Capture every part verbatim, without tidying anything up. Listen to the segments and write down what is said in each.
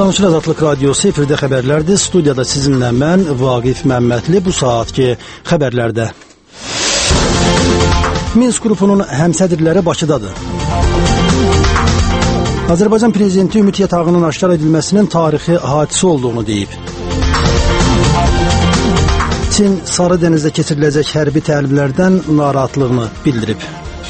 Danışır Azadlıq Radiosu efirdə xəbərlərdir. Studiyada sizinlə mən, Vaqif Məmmədli, bu saatki xəbərlərdə. Minsk qrupunun həmsədirləri Bakıdadır. Azərbaycan Prezidenti Ümid Yatağının aşkar edilməsinin tarixi hadisə olduğunu deyib. Çin Sarı Dənizdə keçiriləcək hərbi təlimlərdən narahatlığını bildirib.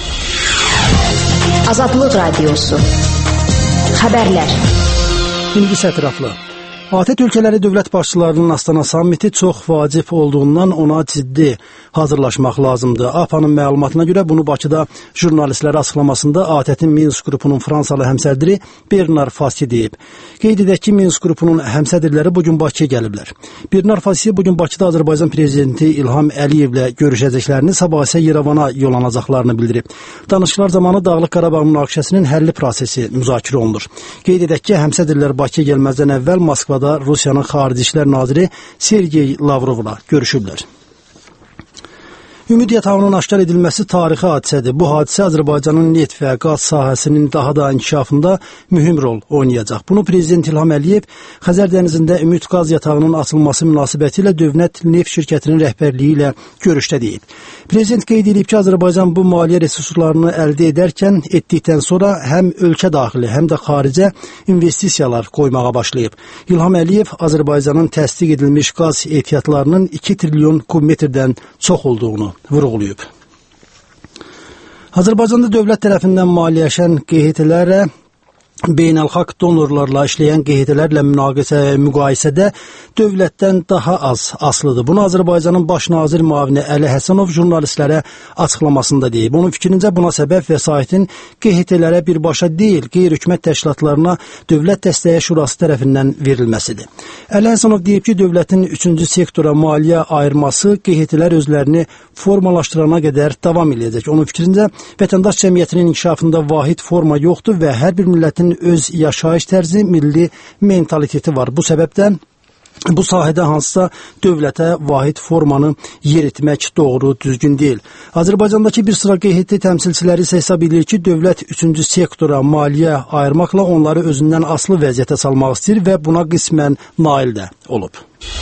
Azadlıq Radiosu Xəbərlər. İlgisi ətraflı. A T T ölkələri dövlət başçılarının Astana sammiti çox vacib olduğundan ona ciddi hazırlaşmaq lazımdır. A P A-nın məlumatına görə bunu Bakıda jurnalistlərə açıqlamasında A T T-in Minsk qrupunun Fransalı həmsədri Bernard Fassi deyib. Qeyd edək ki, Minsk qrupunun həmsədirləri bugün Bakıya gəliblər. Bernard Fassi bugün Bakıda Azərbaycan Prezidenti İlham Əliyevlə görüşəcəklərini, sabah isə Yerevana yollanacaqlarını bildirib. Danışıqlar zamanı Dağlıq Qarabağ münaqişəsinin həlli prosesi müzakirə olunur. Qeyd edək ki, həmsədirlər Bakıya gəlməzdən əvvəl Moskvada Rusiyanın Xarici İşlər Naziri Sergey Lavrovla görüşüblər. Ümid Yatağının aşkar edilməsi tarixi hadisədir. Bu hadisə Azərbaycanın neft və qaz sahəsinin daha da inkişafında mühüm rol oynayacaq. Bunu Prezident İlham Əliyev Xəzər dənizində Ümid qaz yatağının açılması münasibətilə Dövlət Neft şirkətinin rəhbərliyi ilə görüşdə deyib. Prezident qeyd edib ki, Azərbaycan bu maliyyə resurslarını əldə edərkən etdikdən sonra həm ölkə daxili, həm də xaricə investisiyalar qoymağa başlayıb. İlham Əliyev Azərbaycanın təsdiq edilmiş qaz ehtiyatlarının iki trilyon kubmetrdən çox olduğunu vurğulayıb. Azərbaycanda dövlət tərəfindən maliyyələşən Q H T-lərə beynəlxalq donorlarla işləyən Q H T-lərlə müqayisədə dövlətdən daha az asılıdır. Bunu Azərbaycanın baş nazir müavini Əli Həsənov jurnalistlərə açıqlamasında deyib. Onun fikrincə buna səbəb vəsaitin Q H T-lərə birbaşa deyil, qeyri-hökumət təşkilatlarına Dövlət Dəstəyi Şurası tərəfindən verilməsidir. Əli Həsənov deyib ki, dövlətin üçüncü sektora maliyyə ayırması Q H T-lər özlərini formalaşdırana qədər davam edəcək. Onun fikrincə vətəndaş cəmiyyətinin inkişafında vahid forma yoxdur və hər bir millətin öz yaşayış tərzi, milli mentaliteti var. Bu səbəbdən bu sahədə hansısa dövlətə vahid formanı yeritmək doğru, düzgün deyil. Azərbaycandakı bir sıra Q H T təmsilçiləri isə hesab edir ki, dövlət üçüncü sektora maliyyə ayırmaqla onları özündən asılı vəziyyətə salmaq istəyir və buna qismən nail də olub.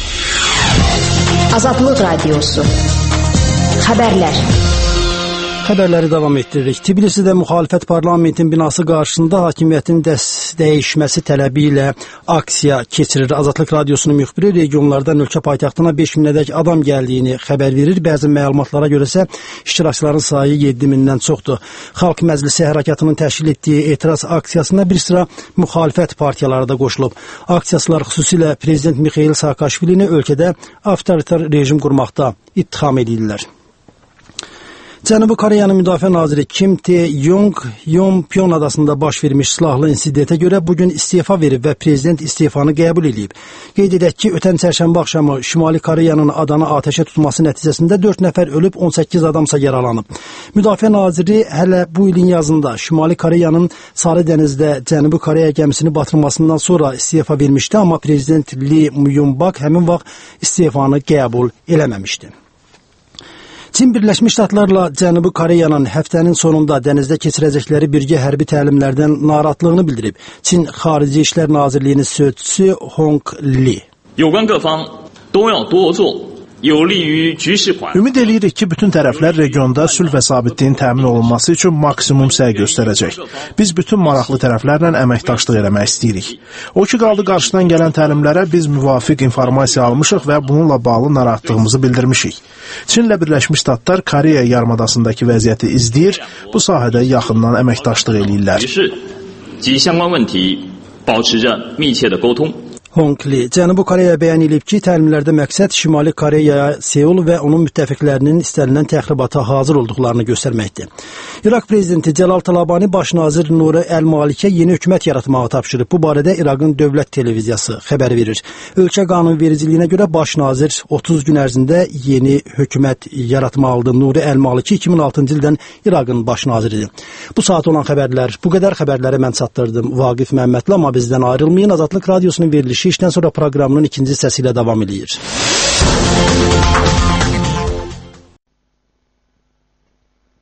Azadlıq Radiosu Xəbərlər. Xəbərləri davam etdiririk. Tbilisidə müxalifət parlamentin binası qarşısında hakimiyyətin dəyişməsi tələbi ilə aksiya keçirir. Azadlıq Radiosunun müxbiri regionlardan ölkə paytaxtına beş minədək adam gəldiyini xəbər verir. Bəzi məlumatlara görə isə iştirakçıların sayı yeddi mindən çoxdur. Xalq Məclisi hərəkatının təşkil etdiyi etiraz aksiyasına bir sıra müxalifət partiyaları da qoşulub. Aksiyasılar xüsusilə Prezident Mixail Saakashvilini ölkədə avtoritar rejim qurmaqda ittiham edirlər. Cənubi Koreyanın Müdafiə Naziri Kim Tae-yong Yonpyon adasında baş vermiş silahlı insidentə görə bugün istefa verib və prezident istefanı qəbul edib. Qeyd edək ki, ötən çərşənbə axşamı Şimali Koreyanın adanı atəşə tutması nəticəsində dörd nəfər ölüb, on səkkiz adamsa yaralanıb. Müdafiə Naziri hələ bu ilin yazında Şimali Koreyanın Sarı Dənizdə Cənubi Koreya gəmisini batırmasından sonra istefa vermişdi, amma prezident Lee Myung-bak həmin vaxt istefanı qəbul eləməmişdi. Çin Birləşmiş Ştatlarla Cənubi Koreyanın həftənin sonunda dənizdə keçirəcəkləri birgə hərbi təlimlərdən narahatlığını bildirib. Çin Xarici İşlər Nazirliyinin sözçüsü Hong Li. Ümid edirik ki, bütün tərəflər regionda sülh və sabitliyin təmin olunması üçün maksimum səy göstərəcək. Biz bütün maraqlı tərəflərlə əməkdaşlıq eləmək istəyirik. O ki, qaldı qarşıdan gələn təlimlərə biz müvafiq informasiya almışıq və bununla bağlı narahatlığımızı bildirmişik. Çinlə Birləşmiş Ştatlar Koreya yarımadasındakı vəziyyəti izləyir, bu sahədə yaxından əməkdaşlıq eləyirlər. Hong Li, Cənubi Koreya bəyan edib ki, təlimlərdə məqsəd Şimali Koreyaya Seul və onun müttəfiqlərinin istənilən təxribata hazır olduqlarını göstərməkdir. İraq prezidenti Cəlal Talabani baş nazir Nuri Əl-Malikə yeni hökumət yaratmağı tapşırıb. Bu barədə İraqın dövlət televiziyası xəbər verir. Ölkə qanunvericiliyinə görə baş nazir otuz gün ərzində yeni hökumət yaratmalıdır. Nuri Əl-Maliki iki min altıncı ildən İraqın baş naziridir. Bu saat olan xəbərlər, bu qədər xəbərləri mən çatdırdım. Vaqif Məmmədli, amma bizdən ayrılmayın. Azadlıq Radiosunun verilişi işdən sonra proqramının ikinci səsi ilə davam edir.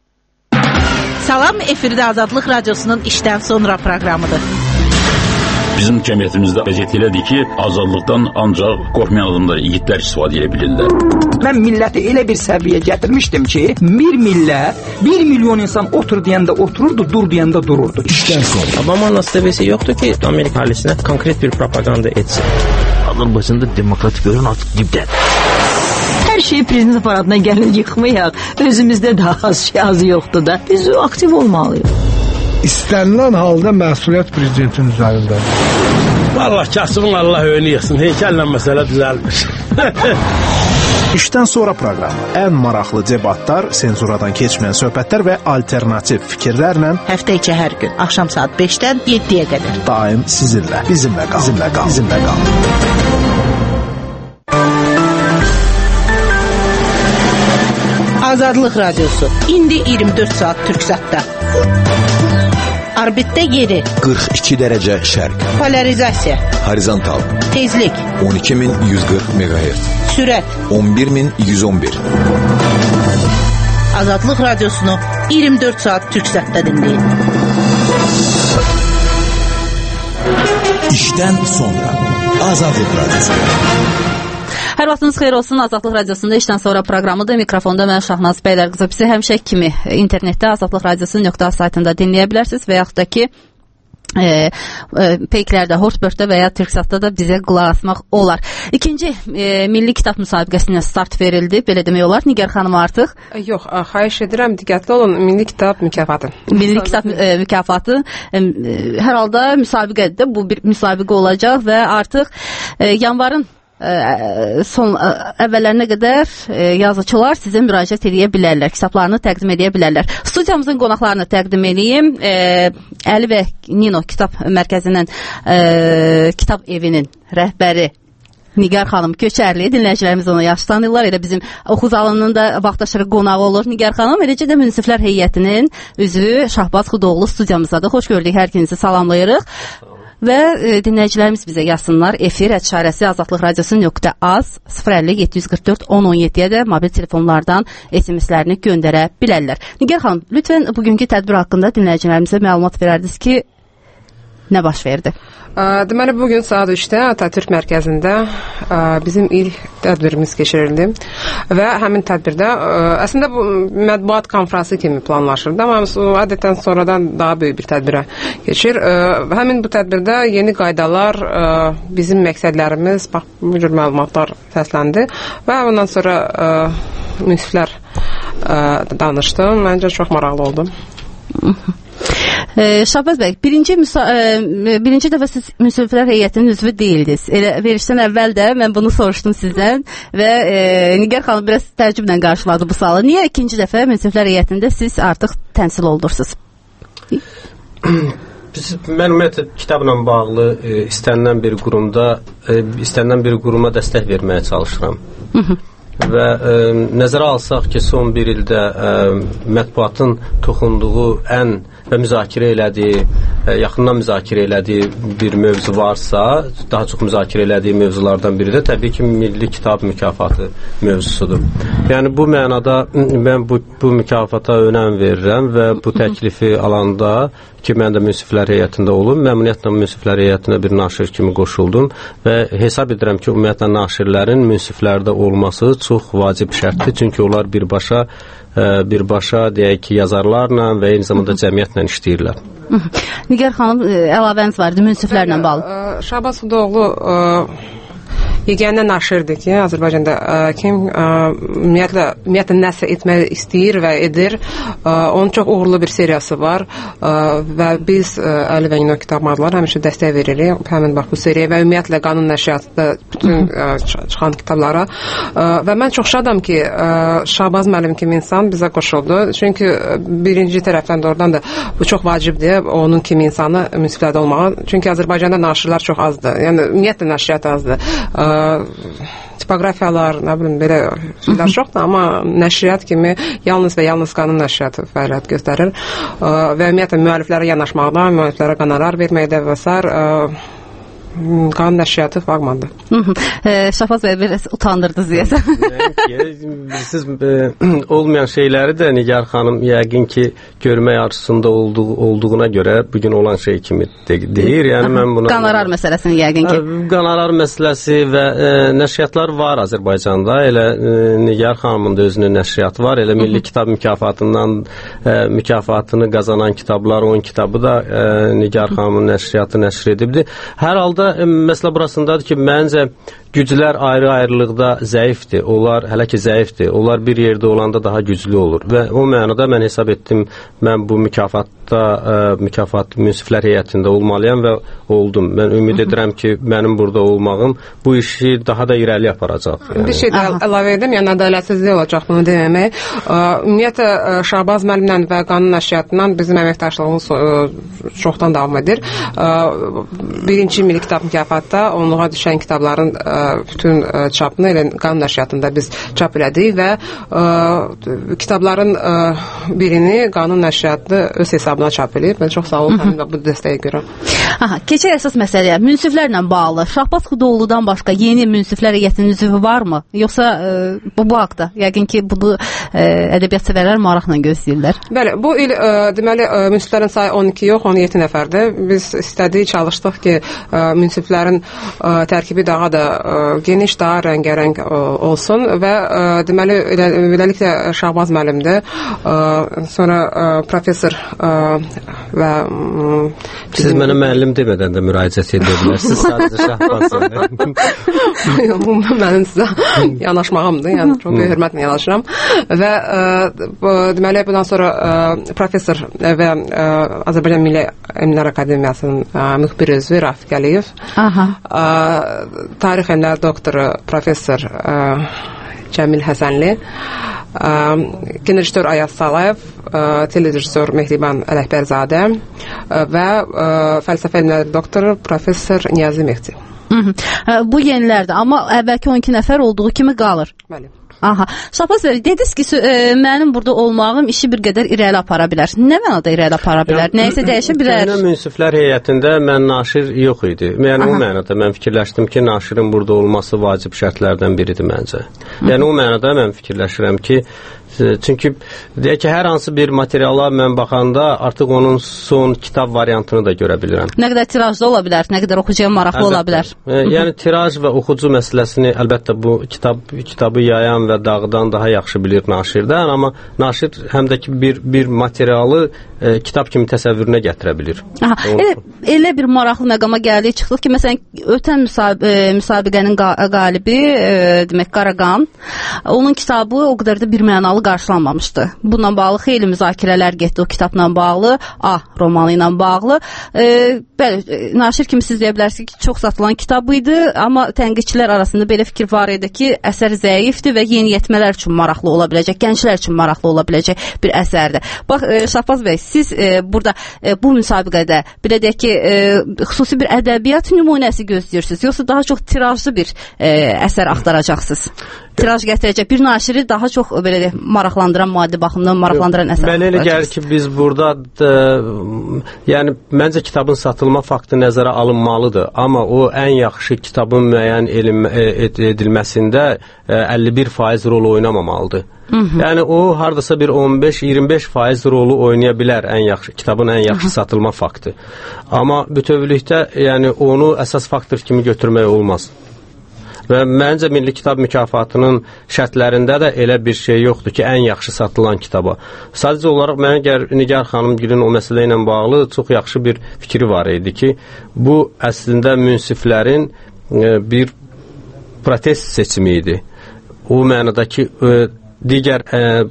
Salam, efirdə Azadlıq Radiosunun işdən sonra proqramıdır. Bizim cəmiyyətimizdə vəziyyət elədir ki, azadlıqdan ancaq qorxmayan adamlar, igidlər istifadə edə bilirlər. Mən milləti elə bir səviyyə gətirmişdim ki, bir millət, bir milyon insan otur deyəndə otururdu, dur deyəndə dururdu. İşdən sonra. Obama nasibesi yoktu ki Amerika ailesine konkret bir propaganda etsin. Azərbaycanda demokratik görün artıq dibdədir. Hər şeyi prezident aparatına gəlin yıxmayaq. Özümüzdə daha az şey azı yoxdur da. Biz aktiv olmalıyıq. İstənilən halda məsuliyyət prezidentin üzərindədir. Vallahi kasımın Allah önü yıxsın. Heykəllə məsələ düzəlmiş. İşdən sonra proqramı ən maraqlı debatlar, senzuradan keçməyən söhbətlər və alternativ fikirlərlə Həftə içi hər gün axşam saat beşdən yeddiyə qədər daim sizinlə, bizimlə qal, bizimlə qal, bizimlə qal. Azadlıq Radiosu. İndi iyirmi dörd saat Türksatda. Orbitdə yeri. qırx iki dərəcə şərq. Polarizasiya. Horizontal. Tezlik. on iki min yüz qırx meqahertz. Sürət. on bir min yüz on bir. Azadlıq Radiosunu iyirmi dörd saat Türksatda dinləyin. İşdən sonra Azadlıq Radiosu. Hər vaxtınız xeyir olsun. Azadlıq Radiosunda işdən sonra proqramıdır. Mikrofonda mən Şahnaz Bəylərqızı. Bizi həmişə kimi internetdə azadlıq radiosu nöqtə az saytında dinləyə bilərsiniz və yaxud da ki E, e, peyklərdə, Hortbörtdə və ya Türksatda da bizə qulaq asmaq olar. İkinci e, milli kitab müsabiqəsinə start verildi. Belə demək olar. Nigar xanım artıq. Yox, xahiş edirəm, diqqətli olun. Milli kitab mükafatı. Milli kitab e, mükafatı e, hər halda müsabiqədir. Bu bir müsabiqə olacaq və artıq e, yanvarın son əvvəllərinə qədər yazıçılar sizə müraciət edə bilərlər, kitablarını təqdim edə bilərlər. Studiyamızın qonaqlarını təqdim edeyim. Əli və Nino Kitab Mərkəzinin kitab evinin rəhbəri Nigar xanım Köçərli, dinləyicilərimiz onu yaxşı tanıyırlar. Elə bizim oxu zalının da vaxtaşırı qonağı olur Nigar xanım. Eləcə də Münsiflər Heyətinin üzvü Şahbaz Xudoğlu studiyamızdadır. Xoş gördük, hər ikinizi salamlayırıq. Və e, dinləyicilərimiz bizə yazsınlar. Efir ətşarəsi azadlıq radiosu nöqtə az sıfır əlli yeddi yüz qırx dörd on on yeddiyə də mobil telefonlardan S M S-lərini göndərə bilərlər. Nigar xanım, lütfən bugünkü tədbir haqqında dinləyicilərimizə məlumat verərdiniz ki, nə baş verdi? Deməli, bugün saat üçdə Atatürk mərkəzində bizim ilk tədbirimiz keçirildi və həmin tədbirdə əslində bu mətbuat konfransı kimi planlaşırdı, amma adətən sonradan daha böyük bir tədbirə keçir. Həmin bu tədbirdə yeni qaydalar, bizim məqsədlərimiz, bax, bu cür məlumatlar səsləndi və ondan sonra münsiflər danışdı. Məncə çox maraqlı oldu. Ee, Şahbaz bəy, birinci, müsa e, birinci dəfə siz Münsiflər Heyətinin üzvü deyildiniz. Elə verişdən əvvəl də mən bunu soruşdum sizdən və e, Nigar xanım biraz təəccüblə qarşıladı bu sualı. Niyə ikinci dəfə Münsiflər Heyətində siz artıq təmsil olursunuz? Biz, mən ümumiyyətlə kitabla bağlı e, istənilən bir qurumda e, istənilən bir quruma dəstək verməyə çalışıram. Hı -hı. Və e, nəzərə alsaq ki, son bir ildə e, mətbuatın toxunduğu ən və müzakirə elədiyi, e, yaxından müzakirə elədiyi bir mövzu varsa, daha çox müzakirə elədiyi mövzulardan biri də təbii ki, Milli Kitab Mükafatı mövzusudur. Yəni bu mənada mən bu, bu mükafata önəm verirəm və bu təklifi alanda ki, mən də Münsiflər Heyətində olum, məmnuniyyətlə Münsiflər Heyətinə bir naşir kimi qoşuldum və hesab edirəm ki, ümumiyyətlə naşirlərin münsiflərdə olması çox vacib şərtdir, çünki onlar birbaşa birbaşa deyək ki, yazarlarla və eyni zamanda cəmiyyətlə işləyirlər. Nigar xanım, əlavəniz vardı münsiflərlə bağlı. Şahbaz Xudoğlu yeganə naşirdir ki, Azərbaycanda kim ümumiyyətlə, ümumiyyətlə nəsə etmək istəyir və edir. Onun çox uğurlu bir seriyası var və biz Əli və Nino Kitabxanalar həmişə dəstək veririk həmin bax bu seriyə və ümumiyyətlə qanun nəşriyyatında bütün çıxan kitablara və mən çox şadam ki, Şahbaz müəllim kimi insan bizə qoşuldu. Çünki birinci tərəfdən də oradan da bu çox vacibdir, onun kimi insanı münsiflərdə olmağa. Çünki Azərbaycanda naşirlər çox azdır. Yəni ümumiyyətlə nəşriyyat azdır. Tipografiyalar, nə bilim, belə şeylər çoxdur, amma nəşriyyat kimi yalnız və yalnız qanun nəşriyyatı fəaliyyət göstərir və ümumiyyətlə müəlliflərə yanaşmaqda, müəlliflərə qonorar verməkdə və s. qanun nəşriyyatı fraqmandır. e, Şafaz bəy biraz utandırdınız deyəsən. Siz e, olmayan şeyləri də Nigar xanım yəqin ki görmək arzusunda olduğu, olduğuna görə bugün olan şey kimi de, deyir. Yəni mən buna Qanarar məsələsini yəqin ki. Qanarar məsələsi və e, nəşriyyatlar var Azərbaycanda. Elə e, Nigar xanımın da özünün nəşriyyatı var. Elə Milli Kitab mükafatından e, mükafatını qazanan kitablar, on kitabı da e, Nigar xanımın nəşriyyatı nəşr edibdir. Hər halda e, məsələ burasındadır ki, məncə güclər ayrı-ayrılıqda zəifdir. Onlar hələ ki zəifdir. Onlar bir yerdə olanda daha güclü olur. Və o mənada mən hesab etdim, mən bu mükafatda, ə, mükafat münsiflər heyətində olmalıyam və oldum. Mən ümid edirəm ki, mənim burada olmağım bu işi daha da irəli aparacaq. Yəni. Bir şey də əlavə edim, yəni ədalətsizlik olacaq bunu deməmək. Ümumiyyətlə, Şahbaz müəllimlə və qanun nəşriyyatından bizim əməkdaşlığımız çoxdan davam edir. Birinci Milli Kitab mükafatda onluğa düşən kitabların bütün çapını elə qanun nəşriyyatında biz çap elədik və ə, kitabların ə, birini qanun nəşriyyatı öz hesabına çap edib. Mən çox sağ olun həmin bu dəstəyə görə. Aha, keçək əsas məsələyə. Münsiflərlə bağlı Şahbaz Xudoğlu'dan başqa yeni münsiflər heyətinin üzvü varmı? Yoxsa ə, bu, bu haqda? Yəqin ki, bunu ə, ədəbiyyat sevərlər maraqla gözləyirlər. Bəli, bu il ə, deməli ə, münsiflərin sayı on iki yox, on yeddi nəfərdir. Biz istədik, çalışdıq ki, ə, münsiflərin ə, tərkibi daha da geniş, daha rəngarəng olsun və ə, deməli beləliklə Şahbaz müəllimdir. Ə, sonra ə, professor ə, və ə, siz mənə müəllim demədən də müraciət edə bilərsiniz. Sadəcə Şahbaz. Bu mənim sizə yanaşmağımdır. Yəni çox böyük hörmətlə yanaşıram və ə, bu, deməli bundan sonra ə, professor və ə, Azərbaycan Milli Elmlər Akademiyasının ə, müxbir üzvü Rafiq Əliyev. Aha. Ə, tarix elmlər doktoru professor ə, Cəmil Həsənli, ə, kinrejissor Ayaz Salayev, ə, televizor Mehriban Ələkbərzadə ə, və ə, fəlsəfə elmləri doktoru professor Niyazi Mehdi. Hı -hı. Bu yenilərdir, amma əvvəlki on iki nəfər olduğu kimi qalır. Bəli. Aha. Şahbaz bəy, dediniz ki, e, mənim burada olmağım işi bir qədər irəli apara bilər. Nə mənada irəli apara bilər? Nəysə dəyişə bilər? Mənə münsiflər heyətində mən naşir yox idi. Yəni Aha. o mənada mən fikirləşdim ki, naşirin burada olması vacib şərtlərdən biridir məncə. Yəni o mənada mən fikirləşirəm ki, çünki deyək ki, hər hansı bir materiala mən baxanda artıq onun son kitab variantını da görə bilirəm. Nə qədər tirajda ola bilər, nə qədər oxucuya maraqlı əlbəttə. Ola bilər. E, yəni tiraj və oxucu məsələsini əlbəttə bu kitab kitabı yayan və dağıdan daha yaxşı bilir naşirdən, amma naşir həm də ki bir bir materialı e, kitab kimi təsəvvürünə gətirə bilir. Aha, elə, elə bir maraqlı məqama gəldik, çıxdıq ki, məsələn, ötən müsab e, müsabiqənin qalibi, e, demək Qaraqan, onun kitabı o qədər də bir mənalı qarşılanmamışdı. Bununla bağlı xeyli müzakirələr getdi o kitabla bağlı, A romanı ilə bağlı. E, bəli, naşir kimi siz deyə bilərsiniz ki, çox satılan kitab idi, amma tənqidçilər arasında belə fikir var idi ki, əsər zəifdir və yeniyetmələr üçün maraqlı ola biləcək, gənclər üçün maraqlı ola biləcək bir əsərdir. Bax, e, Şahbaz bəy, siz e, burada e, bu müsabiqədə belə deyək ki, e, xüsusi bir ədəbiyyat nümunəsi gözləyirsiniz, yoxsa daha çox tirajlı bir e, əsər axtaracaqsınız? Tiraj gətirəcək bir naşiri daha çox belə deyək, maraqlandıran, maddi baxımdan maraqlandıran əsər. Mənə elə gəlir ki, biz burada ə, yəni məncə kitabın satılma faktı nəzərə alınmalıdır, amma o ən yaxşı kitabın müəyyən edilməsində əlli bir faiz rol oynamamalıdır. Hı -hı. Yəni o hardasa bir on beş iyirmi beş faiz rolu oynaya bilər ən yaxşı kitabın ən yaxşı Hı -hı. satılma faktı. Amma bütövlükdə yəni onu əsas faktor kimi götürmək olmaz. Və məncə Milli Kitab mükafatının şərtlərində də elə bir şey yoxdur ki, ən yaxşı satılan kitaba. Sadəcə olaraq mənə Nigar xanımgilin o məsələ ilə bağlı çox yaxşı bir fikri var idi ki, bu əslində münsiflərin e, bir protest seçimi idi. O mənada ki, e, digər e,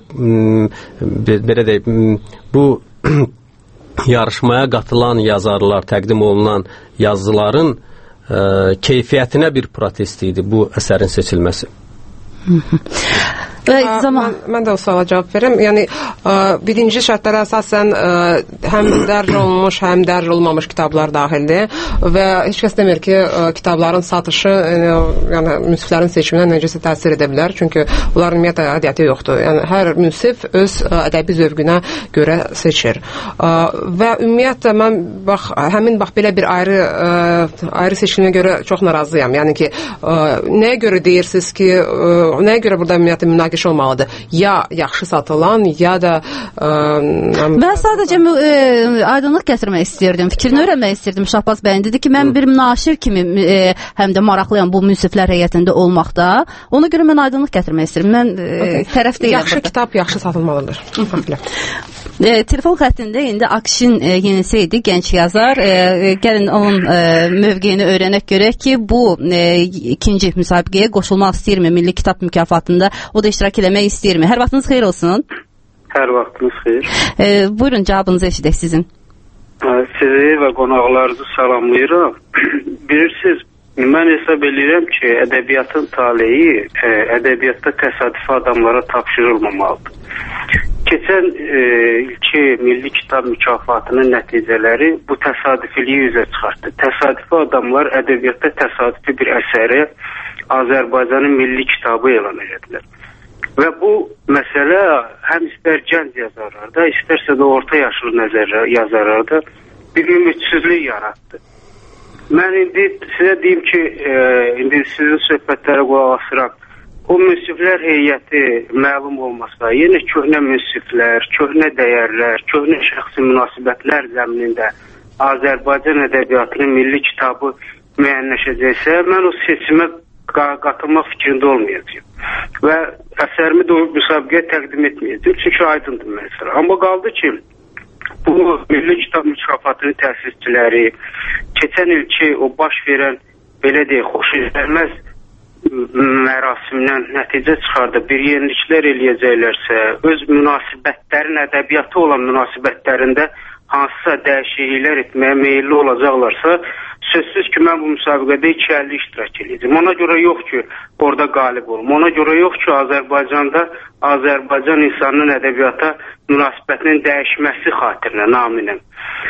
belə deyək, bu yarışmaya qatılan yazarlar, təqdim olunan yazıların Ə, keyfiyyətinə bir protest idi bu əsərin seçilməsi. Və zaman mən, mən də o suala cavab verim. Yəni ə, birinci şərtlərə əsasən ə, həm dərc olunmuş, həm dərc olmamış kitablar daxildir və heç kəs demir ki, ə, kitabların satışı yəni, yəni münsiflərin seçiminə necəsə təsir edə bilər. Çünki onların ümumiyyətlə aidiyyəti yoxdur. Yəni hər münsif öz ə, ədəbi zövqünə görə seçir. Ə, və ümumiyyətlə mən bax həmin bax belə bir ayrı ə, ayrı seçimə görə çox narazıyam. Yəni ki, ə, nəyə görə deyirsiniz ki, ə, nəyə görə burada ümumiyyətlə münaqişə olmalıdır? Ya yaxşı satılan, ya da ə, mən sadəcə ə, aydınlıq gətirmək istəyirdim. Fikrini öyrənmək istəyirdim. Şahbaz bəyin dedi ki, mən bir naşir kimi ə, həm də maraqlıyam bu münsiflər heyətində olmaqda. Ona görə mən aydınlıq gətirmək istəyirəm. Mən ə, okay. tərəf deyiləm. Yaxşı burada. Kitab yaxşı satılmalıdır. E, telefon xəttində indi Akşin e, yenisi idi, gənc yazar. E, gəlin onun e, mövqeyini öyrənək görək ki, bu e, ikinci müsabiqəyə qoşulmaq istəyirmi? Milli Kitab mükafatında o da iştirak eləmək istəyirmi? Hər vaxtınız xeyir olsun. Hər vaxtınız xeyir. E, buyurun, cavabınızı eşidək sizin. Sizi və qonaqlarınızı salamlayıram. Bilirsiniz, mən hesab edirəm ki, ədəbiyyatın taleyi e, ədəbiyyatda təsadüfi adamlara tapşırılmamalıdır. Keçən e, ilki Milli Kitab mükafatının nəticələri bu təsadüfiliyi üzə çıxartdı. Təsadüfi adamlar ədəbiyyatda təsadüfi bir əsəri Azərbaycanın milli kitabı elan edilər. Və bu məsələ həm istər gənc yazarlarda, istərsə də orta yaşlı nəzər yazarlarda bir ümidsizlik yaratdı. Mən indi sizə deyim ki, e, indi sizin söhbətlərə qulaq asıram. O münsiflər heyəti məlum olmasa, yenə köhnə münsiflər, köhnə dəyərlər, köhnə şəxsi münasibətlər zəminində Azərbaycan ədəbiyyatının milli kitabı müəyyənləşəcəksə, mən o seçimə qatılmaq fikrində olmayacağım. Və əsərimi də o müsabiqəyə təqdim etməyəcəm. Çünki aydındır məsələ. Amma qaldı ki, bu Milli Kitab mükafatının təsisçiləri keçən ilki o baş verən, belə deyək, xoşagəlməz mərasimdən nəticə çıxardı, bir yeniliklər eləyəcəklərsə, öz münasibətlərin, ədəbiyyatı olan münasibətlərində hansısa dəyişikliklər etməyə meyilli olacaqlarsa, sözsüz ki, mən bu müsabiqədə iki əlli iştirak edəcəm. Ona görə yox ki, orada qalib olum. Ona görə yox ki, Azərbaycanda Azərbaycan insanının ədəbiyyata münasibətinin dəyişməsi xatirinə, naminə.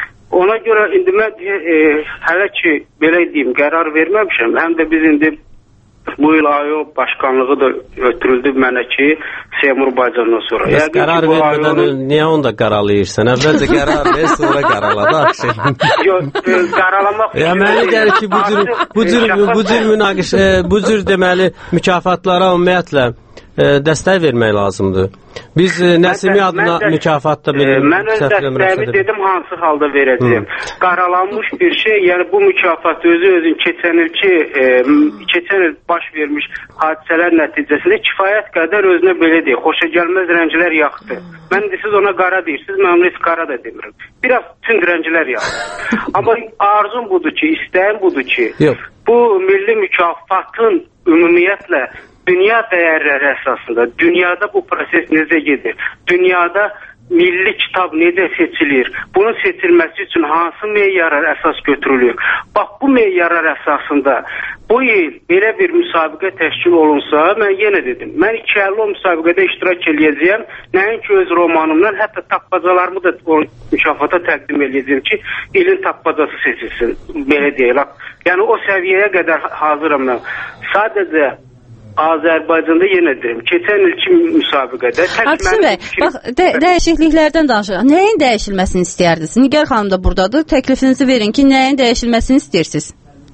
Ona görə indi mən e, hələ ki, belə deyim, qərar verməmişəm. Həm də biz indi bu il A Y O başkanlığı da ötürüldü mənə ki, Seymur Baycandan sonra. Bəs qərar vermədən ayonu... niyə onda qaralayırsan? Əvvəlcə qərar ver, sonra qaraladı Akşin. Yox, qaralamaq... Ya mənə gəlir ki, bu cür, bu cür, bu cür münaqişə, bu cür deməli mükafatlara ümumiyyətlə dəstək vermək lazımdır. Biz Nəsimi adına mükafatda bir mən öz dəstəyimi dedim hansı halda verəcəyim. Hı. Qaralanmış bir şey, yəni bu mükafat özü özün keçən ilki e, keçən il baş vermiş hadisələr nəticəsində kifayət qədər özünə belə deyək, xoşagəlməz rənglər yaxdı. Mən də siz ona qara deyirsiniz, mən ona heç qara da demirəm. Biraz tünd rənglər yaxdı. Amma arzum budur ki, istəyim budur ki, Yox. bu milli mükafatın ümumiyyətlə dünya dəyərləri əsasında, dünyada bu proses necə gedir? Dünyada milli kitab necə seçilir? Bunun seçilməsi üçün hansı meyyarlar əsas götürülür? Bax, bu meyyarlar əsasında bu il belə bir müsabiqə təşkil olunsa, mən yenə dedim, mən iki əlli o müsabiqədə iştirak edəcəyəm, nəinki öz romanımdan, hətta tapmacalarımı da o mükafata təqdim edəcəyim ki, ilin tapmacası seçilsin, belə deyək. Yəni, o səviyyəyə qədər hazıram mən. Sadəcə Azərbaycanda yenə deyim, keçən ilki müsabiqədə Akşin bəy, bax, də dəyişikliklərdən danışırıq. Nəyin dəyişilməsini istəyirdiniz? Nigar xanım da buradadır. Təklifinizi verin ki, nəyin dəyişilməsini istəyirsiniz?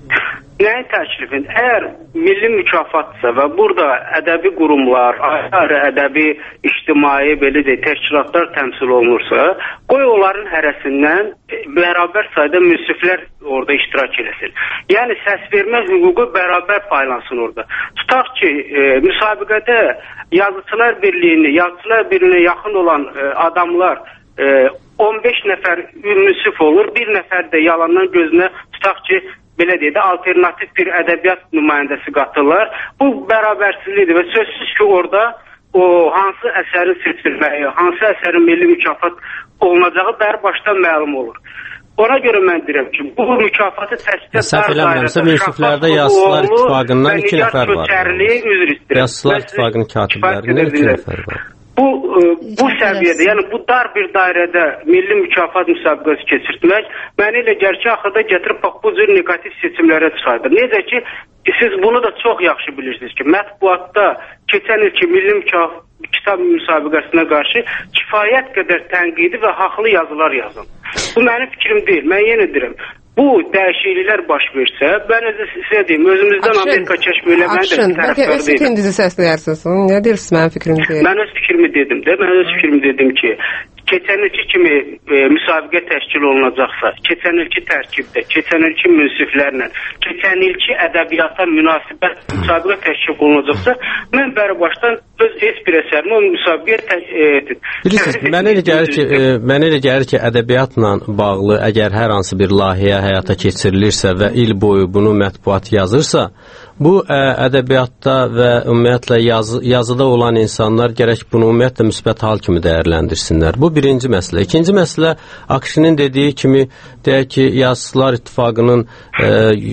Nəyin təklifin? Əgər milli mükafatdırsa və burada ədəbi qurumlar, ayrı ədəbi, ictimai, belə deyək, təşkilatlar təmsil olunursa, qoy onların hərəsindən bərabər sayda münsiflər orada iştirak eləsin. Yəni, səs vermə hüququ bərabər paylansın orada. Tutaq ki, e, müsabiqədə yazıçılar birliyini, yazıçılar birliyinə yaxın olan e, adamlar e, on beş nəfər münsif olur, bir nəfər də yalandan gözünə tutaq ki, belə deyək də, alternativ bir ədəbiyyat nümayəndəsi qatırlar. Bu bərabərsizlikdir və sözsüz ki, orada o hansı əsərin seçilməyi, hansı əsərin milli mükafat olunacağı bər başdan məlum olur. Ona görə mən deyirəm ki, bu mükafatı təşkil səhv eləmirəmsə, münsiflərdə Yazıçılar İttifaqından iki nəfər var. Yazıçılar İttifaqının katiblərindən iki nəfər var. Bu bu səviyyədə, yəni bu dar bir dairədə milli mükafat müsabiqəsi keçirtmək mənə elə gəlir ki, axırda gətirib bax bu cür neqativ seçimlərə çıxardır. Necə ki, siz bunu da çox yaxşı bilirsiniz ki, mətbuatda keçən ilki milli mükafat kitab müsabiqəsinə qarşı kifayət qədər tənqidi və haqlı yazılar yazın. Bu mənim fikrim deyil. Mən yenə deyirəm, bu dəyişikliklər baş versə, mən özü sizə deyim, özümüzdən Amerika kəşf eləməyə də tərəfdar deyil. Öz fikrinizi səsləyirsiniz. Nə deyirsiniz mənim fikrim deyil? Mən öz fikrimi dedim də, mən öz fikrimi dedim ki, keçən ilki kimi e, müsabiqə təşkil olunacaqsa, keçən ilki tərkibdə, keçən ilki münsiflərlə, keçən ilki ədəbiyyata münasibət müsabiqə təşkil olunacaqsa, mən bəri başdan öz heç bir əsərimi o müsabiqə təşkil Bilirsiniz, mənə elə gəlir ki, e, mənə elə gəlir ki, ədəbiyyatla bağlı əgər hər hansı bir layihə həyata keçirilirsə və il boyu bunu mətbuat yazırsa, bu ə, ədəbiyyatda və ümumiyyətlə yazı, yazıda olan insanlar gərək bunu ümumiyyətlə müsbət hal kimi dəyərləndirsinlər. Bu birinci məsələ. İkinci məsələ, Akşinin dediyi kimi, deyək ki, Yazıçılar İttifaqının ə,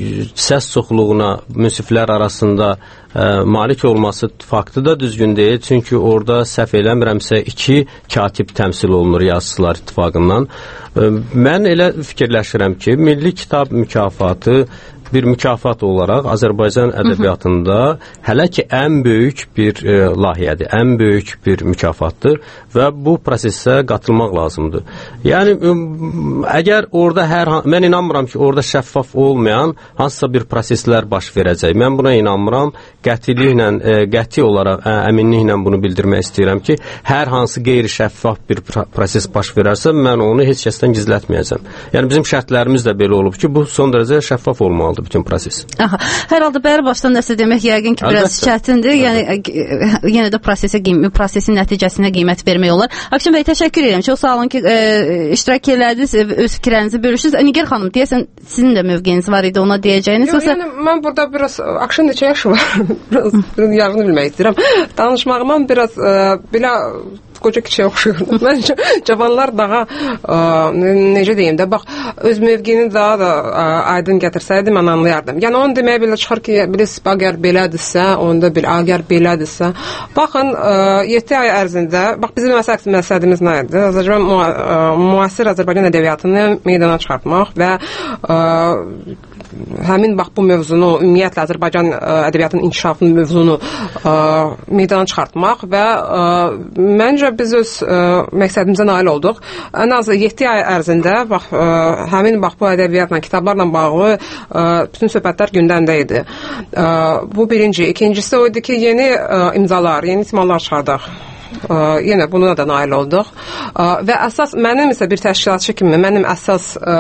səs çoxluğuna münsiflər arasında ə, malik olması faktı da düzgün deyil. Çünki orada səhv eləmirəmsə iki katib təmsil olunur Yazıçılar İttifaqından. Ə, mən elə fikirləşirəm ki, Milli Kitab mükafatı bir mükafat olaraq Azərbaycan ədəbiyyatında hələ ki ən böyük bir e, layihədir, ən böyük bir mükafatdır və bu prosesə qatılmaq lazımdır. Yəni əgər orada hər mən inanmıram ki, orada şəffaf olmayan hansısa bir proseslər baş verəcək. Mən buna inanmıram. Qətiliklə, e, qəti olaraq ə, əminliklə bunu bildirmək istəyirəm ki, hər hansı qeyri-şəffaf bir proses baş verərsə, mən onu heç kəsdən gizlətməyəcəm. Yəni bizim şərtlərimiz də belə olub ki, bu son dərəcə şəffaf olmalıdır bütün proses. Aha. Hər halda bəri başdan nəsə demək yəqin ki, biraz çətindir. Yəni yenə də prosesə prosesin nəticəsinə qiymət vermək olar. Akşin bəy, təşəkkür edirəm. Çox sağ olun ki, e, iştirak elədiniz, öz fikirlərinizi bölüşdünüz. Nigar xanım, deyəsən sizin də mövqeyiniz var idi, ona deyəcəyiniz. Yox, yəni mən burada biraz Akşin neçə yaşı var? biraz yarını bilmək istəyirəm. Danışmağımdan biraz e, belə qoca kiçiyə oxşuyurdum. Məncə cavanlar daha ə, necə deyim də, bax, öz mövqeyini daha da ə, aydın gətirsəydi mən anlayardım. Yəni onu deməyə belə çıxır ki, bilirsiniz, əgər belədirsə, onda bil, əgər belədirsə, baxın, yeddi ay ərzində, bax, bizim məsəl məqsədimiz nə idi? Azərbaycan mu, ə, müasir Azərbaycan ədəbiyyatını meydana çıxartmaq və ə, həmin bax bu mövzunu, ümumiyyətlə Azərbaycan ədəbiyyatının inkişafının mövzunu ə, meydana çıxartmaq və ə, məncə biz öz ə, məqsədimizə nail olduq. Ən az yeddi ay ərzində bax, ə, həmin bax bu ədəbiyyatla, kitablarla bağlı ə, bütün söhbətlər gündəmdə idi. Ə, bu birinci. İkincisi o idi ki, yeni ə, imzalar, yeni ismallar çıxardıq. Ə, yenə buna da nail olduq. Ə, və əsas mənim isə bir təşkilatçı kimi, mənim əsas ə,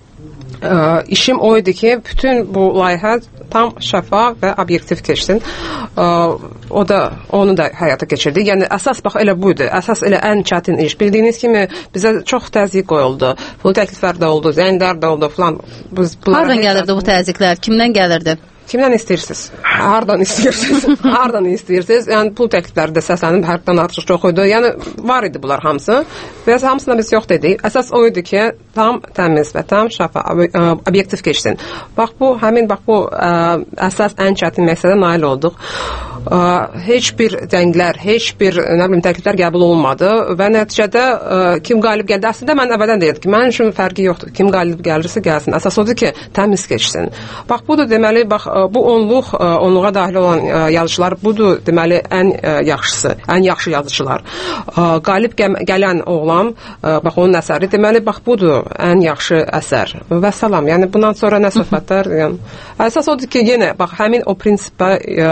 ə, işim o idi ki, bütün bu layihə tam şəffaf və obyektiv keçsin. Ə, o da onu da həyata keçirdi. Yəni əsas bax elə buydu. Əsas elə ən çətin iş. Bildiyiniz kimi bizə çox təzyiq qoyuldu. Pul təkliflər də oldu, zənglər də oldu falan. Biz Hardan gəlirdi bu təzyiqlər? Kimdən gəlirdi? Kimdən istəyirsiniz? Hardan istəyirsiniz? Hardan istəyirsiniz? Yəni pul təklifləri də səslənib hərdən artıq çox idi. Yəni var idi bunlar hamısı. Və hamısına biz yox dedik. Əsas o idi ki, tam təmiz və tam şəffaf, obyektiv keçsin. Bax bu həmin bax bu ə, əsas ən çətin məqsədə nail olduq. Ə, heç bir zənglər, heç bir nə bilim təkliflər qəbul olmadı və nəticədə ə, kim qalib gəldi? Əslində mən əvvəldən deyirdim ki, mənim üçün fərqi yoxdur. Kim qalib gəlirsə gəlsin. Əsas odur ki, təmiz keçsin. Bax bu da deməli bax bu onluq, onluğa dahil olan yazıçılar budur, deməli ən yaxşısı, ən yaxşı yazıçılar. Qalib gələn oğlan, bax onun əsəri, deməli bax budur, ən yaxşı əsər. Və salam, yəni bundan sonra nə söhbətlər? Yəni, əsas odur ki, yenə bax həmin o prinsipə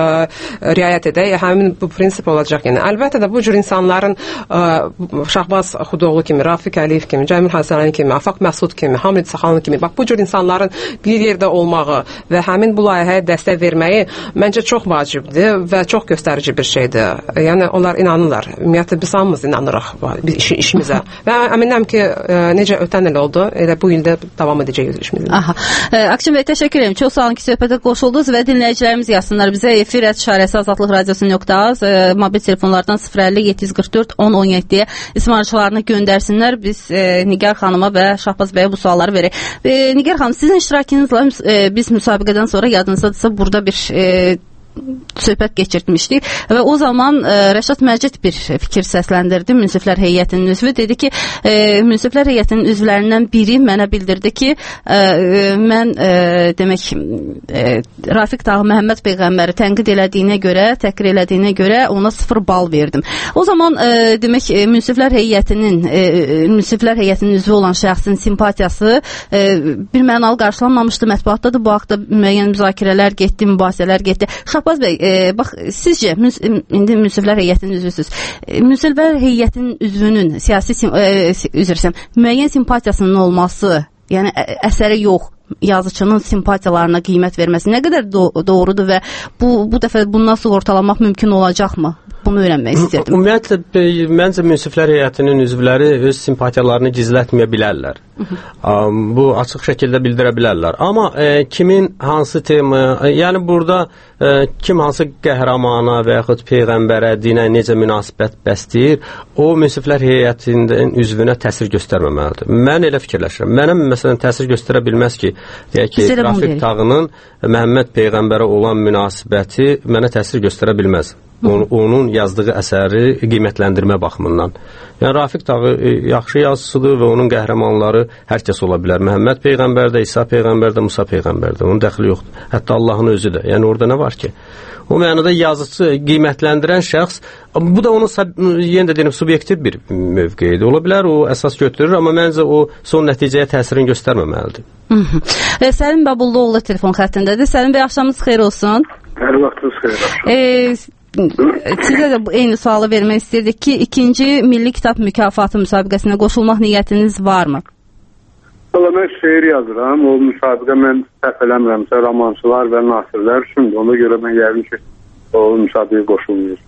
riayət edək, həmin bu prinsip olacaq. Yəni əlbəttə də bu cür insanların Şahbaz Xudoğlu kimi, Rafiq Əliyev kimi, Cəmil Həsəni kimi, Afaq Məsud kimi, Hamid Saxanlı kimi, bax bu cür insanların bir yerdə olmağı və həmin bu layihə dəstək verməyi məncə çox vacibdir və çox göstərici bir şeydir. Yəni onlar inanırlar. Ümumiyyətlə biz hamımız inanırıq iş, işimizə. Və əminəm ki, e, necə ötən il oldu, elə bu ildə davam edəcək işimizə. Aha. E, Akşin bəy, təşəkkür edirəm. Çox sağ olun ki, söhbətə qoşuldunuz və dinləyicilərimiz yazsınlar bizə efir et şarəsi azadlıq radiosu nöqtə az, e, mobil telefonlardan sıfır əlli yeddi yüz qırx dörd on on yeddiyə ismarçılarını göndərsinlər. Biz e, Nigar xanıma və Şahbaz bəyə bu sualları verək. E, Nigar xanım, sizin iştirakınızla e, biz müsabiqədən sonra yadınızdadırsa burada bir e, söhbət keçirtmişdik və o zaman e, Rəşad Məcid bir fikir səsləndirdi. Münsiflər heyətinin üzvü dedi ki, e, münsiflər heyətinin üzvlərindən biri mənə bildirdi ki, e, mən e, demək e, Rafiq Tağı Məhəmməd Peyğəmbəri tənqid elədiyinə görə, təhqir elədiyinə görə ona sıfır bal verdim. O zaman e, demək e, münsiflər heyətinin e, münsiflər heyətinin üzvü olan şəxsin simpatiyası e, bir mənalı qarşılanmamışdı. Mətbuatda da bu haqda müəyyən müzakirələr getdi, mübahisələr getdi. Şahbaz bəy, e, bax, sizcə, müns indi münsiflər heyətinin üzvüsüz. E, münsiflər heyətinin üzvünün siyasi, e, üzrsən, müəyyən simpatiyasının olması, yəni ə, əsəri yox, yazıçının simpatiyalarına qiymət verməsi nə qədər do doğrudur və bu, bu dəfə bundan sığortalamaq mümkün olacaqmı? Bunu öyrənmək istəyirdim. Ümumiyyətlə, məncə münsiflər heyətinin üzvləri öz simpatiyalarını gizlətməyə bilərlər. Bu açıq şəkildə bildirə bilərlər. Amma e, kimin hansı tema, e, yəni burada e, kim hansı qəhrəmana və yaxud Peyğəmbərə, dinə necə münasibət bəsləyir, o münsiflər heyətinin üzvünə təsir göstərməməlidir. Mən elə fikirləşirəm. Mənə məsələn təsir göstərə bilməz ki, deyək ki, Rafiq Tağının Məhəmməd Peyğəmbərə olan münasibəti mənə təsir göstərə bilməz. Onun, onun yazdığı əsəri qiymətləndirmə baxımından. Yəni Rafiq Tağı e, yaxşı yazıcıdır və onun qəhrəmanları hər kəs ola bilər. Məhəmməd Peyğəmbər də, İsa Peyğəmbər də, Musa Peyğəmbər də. Onun dəxli yoxdur. Hətta Allahın özü də. Yəni orada nə var ki? O mənada yazıcı qiymətləndirən şəxs, bu da onun yenə də deyim subyektiv bir mövqeyidir. Ola bilər o əsas götürür, amma məncə o son nəticəyə təsirini göstərməməlidir. e, Səlim Babulluoğlu telefon xəttindədir. Səlim bəy, axşamınız xeyir olsun. Hər vaxtınız xeyir olsun. E, Sizə də eyni sualı vermək istəyirdik ki, ikinci Milli Kitab Mükafatı müsabiqəsinə qoşulmaq niyyətiniz varmı? Valla mən şeir yazıram. O müsabiqə mən səhv eləmirəmsə romançılar və nasirlər üçündür. Ona görə mən yəqin ki, o müsabiqəyə qoşulmuyur.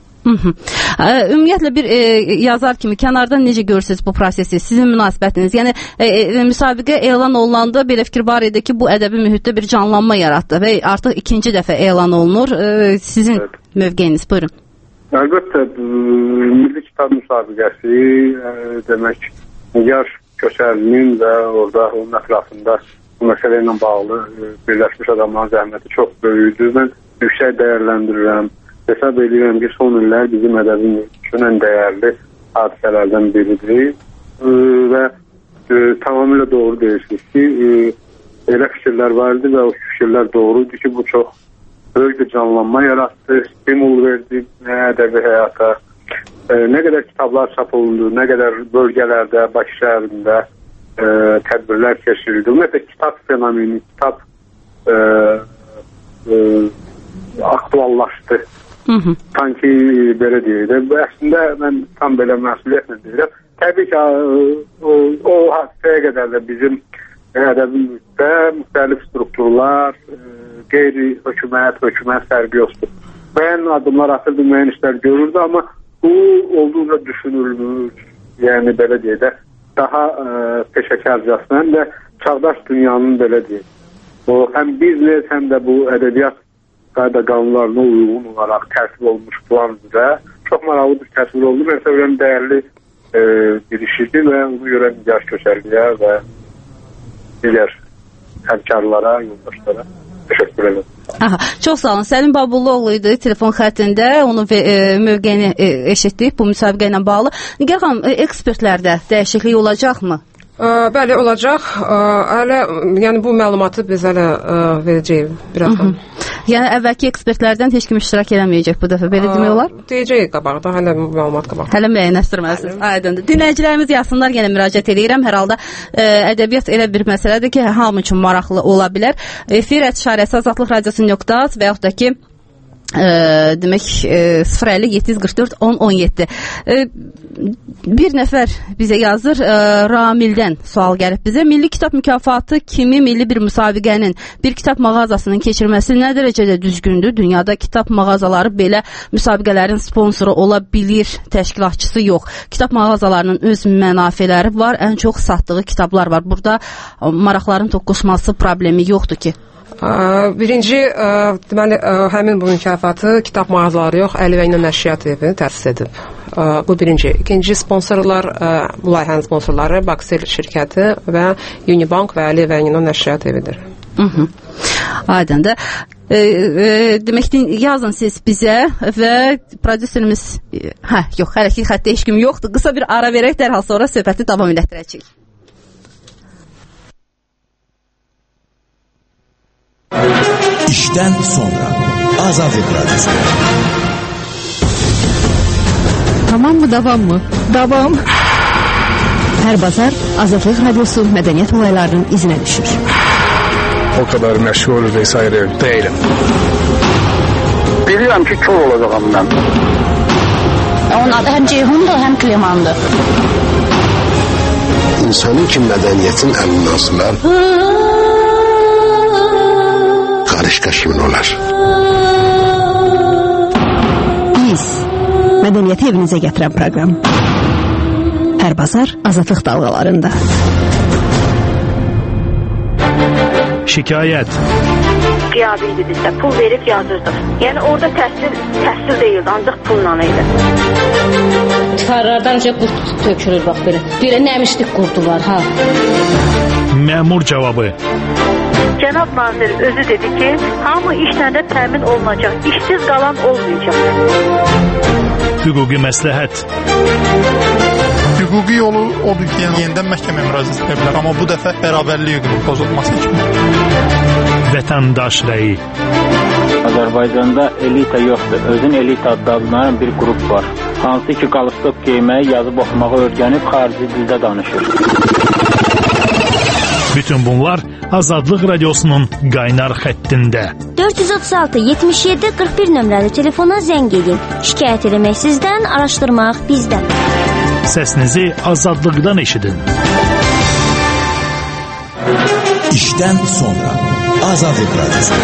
Ümumiyyətlə bir e, yazar kimi kənardan necə görürsünüz bu prosesi, sizin münasibətiniz? Yəni e, e, müsabiqə elan olunanda belə fikir var idi ki, bu ədəbi mühitdə bir canlanma yaratdı və artıq ikinci dəfə elan olunur. E, sizin evet. Mövqeyiniz, buyurun. Əlbəttə, Milli Kitab müsabiqəsi e, demək, Nigar Köçərlinin və orada onun ətrafında bu məsələ ilə bağlı e, Birləşmiş Adamların zəhməti çox böyükdür. Mən yüksək dəyərləndirirəm. Hesab edirəm ki, son illər bizim ədəbimiz üçün ən dəyərli hadisələrdən biridir e, və e, tamamilə doğru deyirsiniz ki, e, elə fikirlər var idi və o fikirlər doğrudur ki, bu çox böyük bir canlanma yarattı, stimul verdi ədəbi həyata. E, nə qədər kitablar çap olundu, nə qədər bölgələrdə, Bakı şəhərində e, tədbirlər keçirildi. Ümumiyyətlə, kitab fenomeni, kitab e, e, aktuallaşdı. Hı -hı. Sanki belə deyirəm. Əslində mən tam belə məsuliyyətlə deyirəm. Təbii ki, o, o hadisəyə qədər də bizim ədəbimizdə müxtəlif strukturlar, e, qeyri-hökumət, hökumət fərqi yoxdur. Müəyyən adımlar atırdı, müəyyən işlər görürdü, amma bu olduqca düşünülmür. Yəni belə deyək də daha e, peşəkarcasına həm də çağdaş dünyanın belə deyək. O həm biznes, həm də bu ədəbiyyat qayda qanunlarına uyğun olaraq tərtib olmuş plan üzrə çox maraqlı bir təsvir oldu. Mən sevərəm dəyərli e, bir işidir və onu görə Nigar Köçərliyə və digər həmkarlara, yoldaşlara təşəkkür ederim. Aha, çox sağ olun. Səlim Babulluoğlu idi telefon xəttində. Onun e, mövqeyini e, eşitdik bu müsabiqə ilə bağlı. Nigar xanım, e, ekspertlərdə dəyişiklik olacaqmı? Ə, bəli, olacaq. Ə, hələ, yəni bu məlumatı biz hələ ə, verəcəyik birazdan. Yəni əvvəlki ekspertlərdən heç kim iştirak eləməyəcək bu dəfə, belə demək olar? Deyəcəyik qabaqda, hələ məlumat qabaqda. Hələ müəyyənləşdirməlisiniz. Aydındır. Dinləyicilərimiz yazsınlar, yenə müraciət edirəm. Hər halda ə, ədəbiyyat elə bir məsələdir ki, hamı üçün maraqlı ola bilər. Efir ətişarəsi azadlıq radiosu nöqtə az və yaxud da ki, Ə, demək ə, sıfır əlli yeddi yüz qırx dörd on on yeddi. Ə, bir nəfər bizə yazır, ə, Ramildən sual gəlib bizə. Milli Kitab Mükafatı kimi milli bir müsabiqənin bir kitab mağazasının keçirməsi nə dərəcədə düzgündür? Dünyada kitab mağazaları belə müsabiqələrin sponsoru ola bilir, təşkilatçısı yox. Kitab mağazalarının öz mənafeləri var, ən çox satdığı kitablar var. Burada maraqların toqquşması problemi yoxdur ki. Birinci, deməli, həmin bu mükafatı kitab mağazaları yox, Əli və İnan Nəşriyyat evi təsis edib. Bu birinci. İkinci sponsorlar, bu layihənin sponsorları Baksel şirkəti və Unibank və Əli və İnan Nəşriyyat evidir. Aydındır. E, e, demək ki, yazın siz bizə və prodüserimiz, hə, yox, hələ ki xəttə heç kim yoxdur. Qısa bir ara verək, dərhal sonra söhbəti davam elətdirəcəyik. İşdən sonra Azadlıq Radyosu. Tamam mı, davam mı? Davam. Hər bazar Azadlıq Radyosu mədəniyyət olaylarının izinə düşür. O kadar məşğul vesaire değilim. Bilirəm ki, kör olacağım mən. Onun adı həm Ceyhundur, həm Klemandır. İnsanın ki, mədəniyyətin əlindən asılar, qarışqa kimin olar? Biz, mədəniyyəti evinizə gətirən proqram. Hər bazar Azadlıq dalğalarında. Şikayət. Qiyabi idi bizdə, pul verib yazırdıq. Yəni orada təhsil, təhsil deyildi, ancaq pulla idi. Tifarlardan önce qurt tökülür, bax belə. Belə nəmişlik qurdu var, ha. Məmur cavabı. Cənab nazir özü dedi ki, hamı işlərdə təmin olunacaq, işsiz qalan olmayacaq. Hüquqi məsləhət. Hüquqi yolu odur ki, yəni yenidən məhkəməyə müraciət edə bilər, amma bu dəfə bərabərlik hüququnun pozulması kimi. Vətəndaş rəyi. Azərbaycanda elita yoxdur, özün elita adlanan bir qrup var. Hansı ki, qalstok geyməyi, yazıb oxumağı öyrənib xarici dildə danışır. Bütün bunlar Azadlıq Radyosunun qaynar xəttində. dörd yüz otuz altı yetmiş yeddi qırx bir nömrəli telefona zəng edin. Şikayət eləmək sizdən, araşdırmaq bizdən. Səsinizi azadlıqdan eşidin. İşdən sonra Azadlıq Radyosu.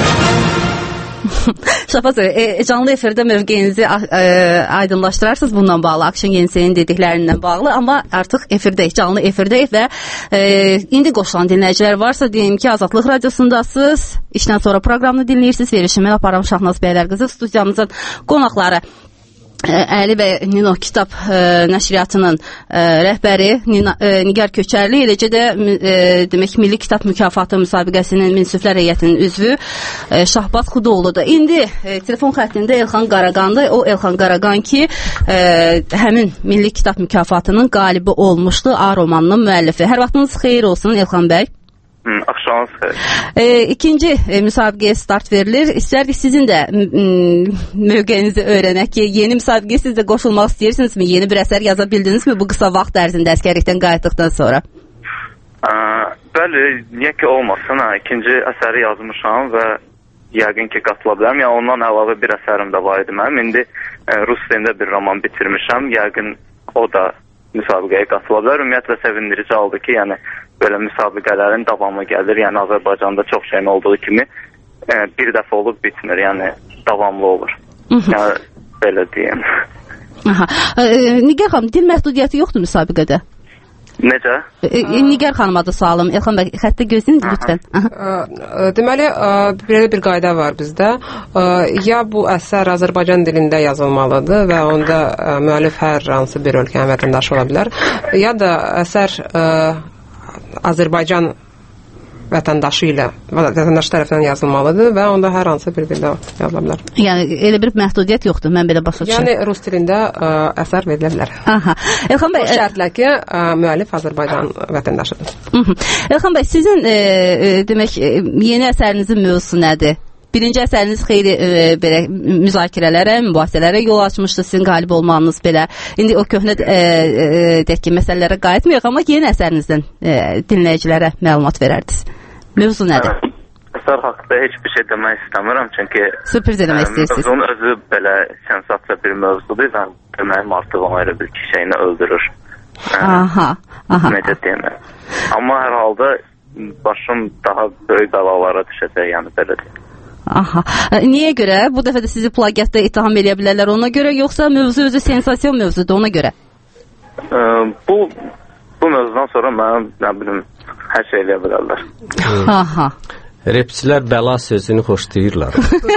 Şafaz e, canlı efirdə mövqeyinizi e, aydınlaşdırarsınız bununla bağlı, Akşin Yenisey'in dediklərindən bağlı, amma artıq efirdəyik, canlı efirdəyik və e, indi qoşulan dinləyicilər varsa deyim ki, Azadlıq Radiosundasınız, işdən sonra proqramını dinləyirsiniz, verişimi aparam Şahnaz Bəylərqızı, studiyamızın qonaqları Əli və Nino kitab e, nəşriyyatının e, rəhbəri Nina, e, Nigar Köçərli, eləcə də e, demək Milli Kitab Mükafatı müsabiqəsinin münsiflər heyətinin üzvü e, Şahbaz Xudoğludur. İndi e, telefon xəttində Elxan Qaraqandır. O Elxan Qaraqan ki, e, həmin Milli Kitab Mükafatının qalibi olmuşdu, A romanının müəllifi. Hər vaxtınız xeyir olsun Elxan bəy. Axşamınız xeyir. E, ikinci e, müsabiqəyə start verilir. İstərdik sizin də mövqeyinizi öyrənək ki, yeni müsabiqəyə siz də qoşulmaq istəyirsinizmi? Yeni bir əsər yaza bildinizmi bu qısa vaxt ərzində əskərlikdən qayıtdıqdan sonra? Ə, bəli, niyə ki olmasın, hə, ikinci əsəri yazmışam və yəqin ki qatıla bilərəm. Yəni ondan əlavə bir əsərim də var idi mənim. İndi ə, rus dilində bir roman bitirmişəm. Yəqin o da müsabiqəyə qatıla bilər. Ümumiyyətlə sevindirici aldı ki, yəni belə müsabiqələrin davamı gəlir. Yəni Azərbaycanda çox şeyin olduğu kimi e, bir dəfə olub bitmir. Yəni davamlı olur. Yəni belə deyim. Aha. E, Nigar xanım, dil məhdudiyyəti yoxdur müsabiqədə? Necə? E, Nigar xanıma da sualım. Elxan bəy, xəttə gözləyin lütfən. Deməli, belə bir qayda var bizdə. Ya bu əsər Azərbaycan dilində yazılmalıdır və onda müəllif hər hansı bir ölkənin vətəndaşı ola bilər. Ya da əsər Azərbaycan vətəndaşı ilə, vətəndaş tərəfindən yazılmalıdır və onda hər hansı bir dildə yazıla bilər. Yəni elə bir məhdudiyyət yoxdur, mən belə başa düşürəm. Yəni rus dilində ə, əsər verilə bilər. Aha. Elxan bəy, o şərtlə ki, ə, müəllif Azərbaycan vətəndaşıdır. Elxan bəy, sizin e, e, demək e, yeni əsərinizin mövzusu nədir? Birinci əsəriniz xeyli e, belə müzakirələrə, mübahisələrə yol açmışdı, sizin qalib olmanız belə. İndi o köhnə e, e, deyək ki, məsələlərə qayıtmayaq, amma yeni əsərinizdən e, dinləyicilərə məlumat verərdiniz. Mövzu nədir? Əsər haqqında heç bir şey demək istəmirəm, çünki sürpriz eləmək istəyirsiniz. Mövzunun özü belə sensasiya bir mövzudur və deməyim artıq ona elə bir şeyini öldürür. Aha, aha. Necə deyim? Amma hər halda başım daha böyük bəlalara düşəcək, yəni belə deyim. Aha. Niyə görə? Bu dəfə də sizi plagiatda ittiham edə bilərlər ona görə, yoxsa mövzu özü sensasiyon mövzudur ona görə? Ə, bu bu mövzudan sonra mən nə bilim hər şey eləyə bilərlər. Aha. Repçilər bəla sözünü xoşlayırlar.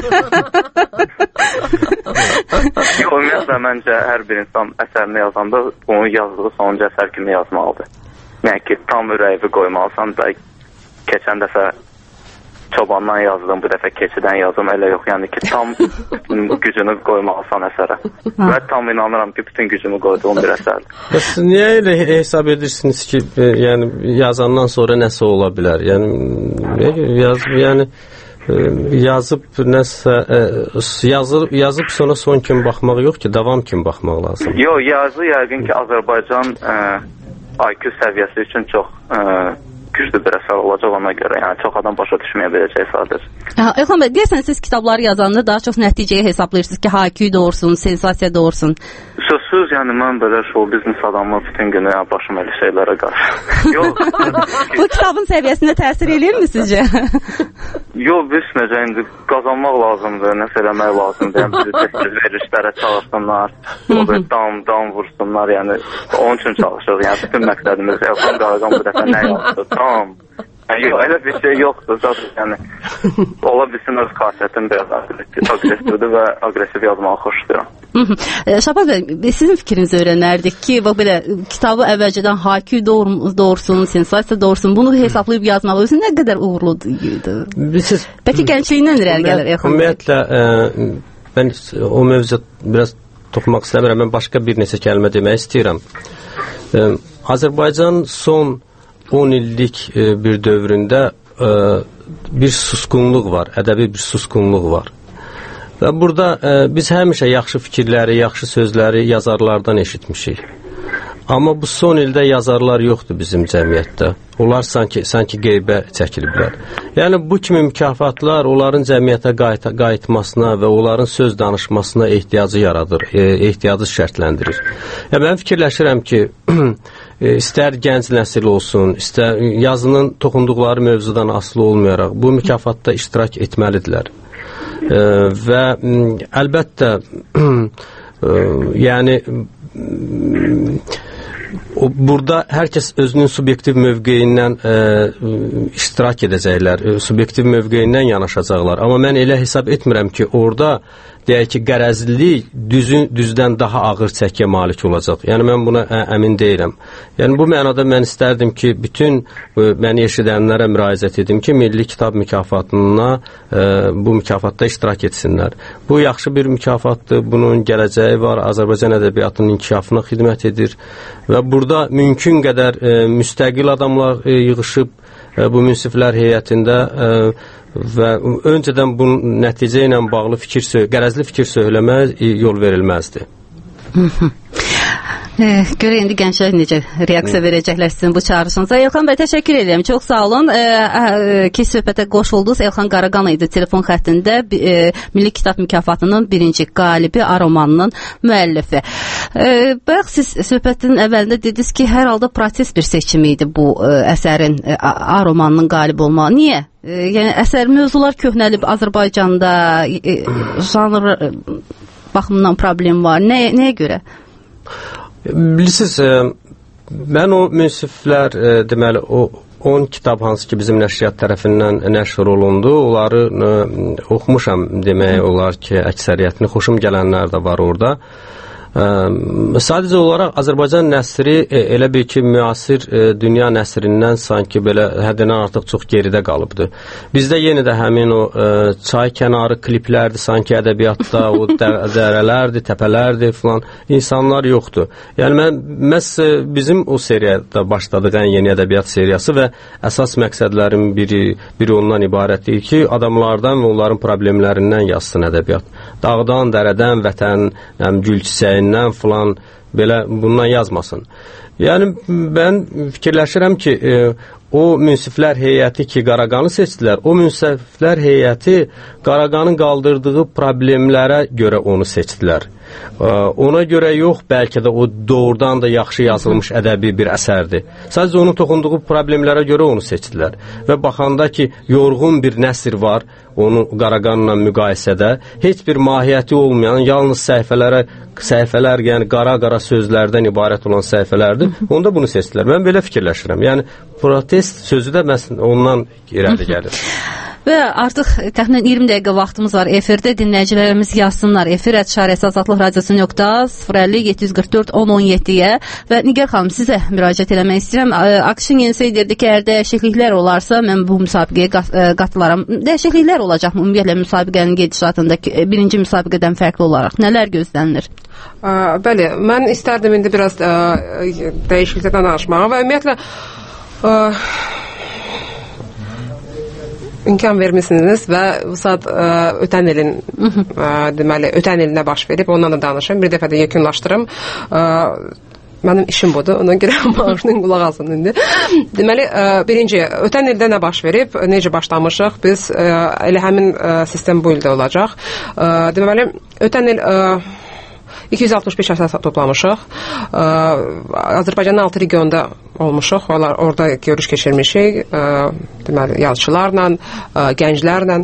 Ümumiyyətlə, məncə hər bir insan əsərini yazanda onu yazdığı sonuncu əsər kimi yazmalıdır. Yəni ki, tam ürəyi qoymalısan da keçən dəfə çobandan yazdım, bu dəfə keçidən yazdım, elə yox. Yəni ki, tam gücünü qoymalısan əsərə. Və tam inanıram ki, bütün gücümü qoyduğum bir əsərdir. Bəs niyə elə hesab edirsiniz ki, yəni yazandan sonra nəsə ola bilər? Yəni yaz, yəni yazıb nəsə yazıb, yazıb sonra son kimi baxmaq yox ki, davam kimi baxmaq lazım. Yox, yazı yəqin ki, Azərbaycan I Q səviyyəsi üçün çox güclü bir əsər olacaq ona görə. Yəni çox adam başa düşməyə biləcək sadəcə. Elxan bəy, deyəsən siz kitabları yazanda daha çox nəticəyə hesablayırsınız ki, H Q doğursun, sensasiya doğursun. Sözsüz, yəni mən belə show biznes adamı bütün günü yəni, başım elə şeylərə qarşı. Yox. Bu kitabın səviyyəsinə təsir eləyir mi sizcə? Yox, biz necə indi qazanmaq lazımdır, nəsə eləmək lazımdır. Yəni bizi təhsil verilişlərə çalışsınlar, o bir dam, dam vursunlar, yəni onun üçün çalışırıq. Yəni bütün məqsədimiz Elxan Qaraqan bu dəfə nə yazdı? Tam. Yəni, yox, elə bir şey yoxdur. Zaten, yəni, ola bilsin öz xasiyyətim biraz agresivdir və agresiv yazmağı xoşlayıram. Şahbaz bəy, sizin fikrinizi öyrənərdik ki, bax belə kitabı əvvəlcədən H Q doğursun, sensasiya doğursun, bunu hesablayıb yazmaq özü nə qədər uğurludur? Bəlkə gəncliyindən irəli gəlir Elxan bəy? Ümumiyyətlə, mən o mövzuya biraz toxunmaq istəmirəm. Mən başqa bir neçə kəlmə demək istəyirəm. Azərbaycan son on illik bir dövründə bir susqunluq var, ədəbi bir susqunluq var. Və burada biz həmişə yaxşı fikirləri, yaxşı sözləri yazarlardan eşitmişik. Amma bu son ildə yazarlar yoxdur bizim cəmiyyətdə. Onlar sanki, sanki qeybə çəkiliblər. Yəni bu kimi mükafatlar onların cəmiyyətə qayıt qayıtmasına və onların söz danışmasına ehtiyacı yaradır, e, ehtiyacı şərtləndirir. Ya mən fikirləşirəm ki, istər gənc nəsil olsun, istər yazının toxunduqları mövzudan asılı olmayaraq bu mükafatda iştirak etməlidirlər. E, və əlbəttə yəni o, burada hər kəs özünün subyektiv mövqeyindən e, iştirak edəcəklər, e, subyektiv mövqeyindən yanaşacaqlar. Amma mən elə hesab etmirəm ki, orada deyək ki, qərəzlilik düzün, düzdən daha ağır çəkiyə malik olacaq. Yəni, mən buna ə, əmin deyirəm. Yəni, bu mənada mən istərdim ki, bütün ə, məni eşidənlərə müraciət edim ki, Milli Kitab mükafatına ə, bu mükafatda iştirak etsinlər. Bu yaxşı bir mükafatdır, bunun gələcəyi var, Azərbaycan ədəbiyyatının inkişafına xidmət edir və burada mümkün qədər ə, müstəqil adamlar ə, yığışıb ə, bu münsiflər heyətində ə, və öncədən bu nəticə ilə bağlı fikir, qərəzli fikir söyləməyə yol verilməzdi. Görə indi gənclər necə reaksiya verəcəklər sizin bu çağrışınıza. Elxan bəy, təşəkkür edirəm. Çox sağ olun e, ki, söhbətə qoşuldunuz. Elxan Qaraqan idi telefon xəttində e, Milli Kitab mükafatının birinci qalibi, A romanının müəllifi. E, bax, siz söhbətin əvvəlində dediniz ki, hər halda proses bir seçimi idi bu e, əsərin, e, A romanının qalib olmağı. Niyə? E, yəni, əsər mövzular köhnəlib Azərbaycanda e, janr e, baxımından problem var. Nə, nəyə görə? Bilirsiniz, mən o münsiflər, deməli, o on kitab hansı ki bizim nəşriyyat tərəfindən nəşr olundu, onları oxumuşam demək olar ki, əksəriyyətini, xoşum gələnlər də var orada. Sadəcə olaraq Azərbaycan nəsri elə bir ki, müasir dünya nəsrindən sanki belə həddindən artıq çox geridə qalıbdır. Bizdə yenə də həmin o çay kənarı kliplərdir, sanki ədəbiyyatda o dərələrdir, təpələrdir filan, insanlar yoxdur. Yəni mən məhz bizim o seriyada başladıq, ən yeni ədəbiyyat seriyası və əsas məqsədlərin biri, biri ondan ibarətdir ki, adamlardan və onların problemlərindən yazsın ədəbiyyat. Dağdan, dərədən, vətən, gül çiçəyi filan belə bundan yazmasın. Yəni mən fikirləşirəm ki, e, o münsiflər heyəti ki, Qaraqanı seçdilər, o münsiflər heyəti Qaraqanın qaldırdığı problemlərə görə onu seçdilər. E, ona görə yox, bəlkə də o doğrudan da yaxşı yazılmış ədəbi bir əsərdir. Sadəcə onun toxunduğu problemlərə görə onu seçdilər. Və baxanda ki, yorğun bir nəsr var, onu Qaraqanla müqayisədə, heç bir mahiyyəti olmayan, yalnız səhifələrə, səhifələr, yəni qara-qara sözlərdən ibarət olan səhifələrdir, onda bunu seçdilər. Mən belə fikirləşirəm. Yəni, protest sözü də ondan irəli gəlir. Və artıq təxminən iyirmi dəqiqə vaxtımız var efirdə. Dinləyicilərimiz yazsınlar. Efir et şarəsi azadlıq radiosu nöqtə sıfır əlli yeddi yüz qırx dörd on on yeddiyə və Nigar xanım sizə müraciət eləmək istəyirəm. Akşin yenisi deyirdi ki, əgər dəyişikliklər olarsa mən bu müsabiqəyə qatılaram. Dəyişikliklər olacaqmı ümumiyyətlə müsabiqənin gedişatında birinci müsabiqədən fərqli olaraq nələr gözlənilir? Ə, bəli, mən istərdim indi biraz ə, dəyişikliklərdən danışmağa və ümumiyyətlə ə, imkan vermisiniz və bu saat ə, ötən ilin ə, deməli ötən ilinə baş verib ondan da danışım. Bir dəfə də yekunlaşdırım. Ə, mənim işim budur. Ona görə maaşının qulaq alsın indi. Deməli, ə, birinci ötən ildə nə baş verib, necə başlamışıq? Biz ə, elə həmin ə, sistem bu ildə olacaq. Ə, deməli, ötən il ə, iki yüz altmış beş əsas toplamışıq. Ə, Azərbaycanın altı regionda olmuşuq. Onlar orada görüş keçirmişik. Ə, deməli, yazıçılarla, ə, gənclərlə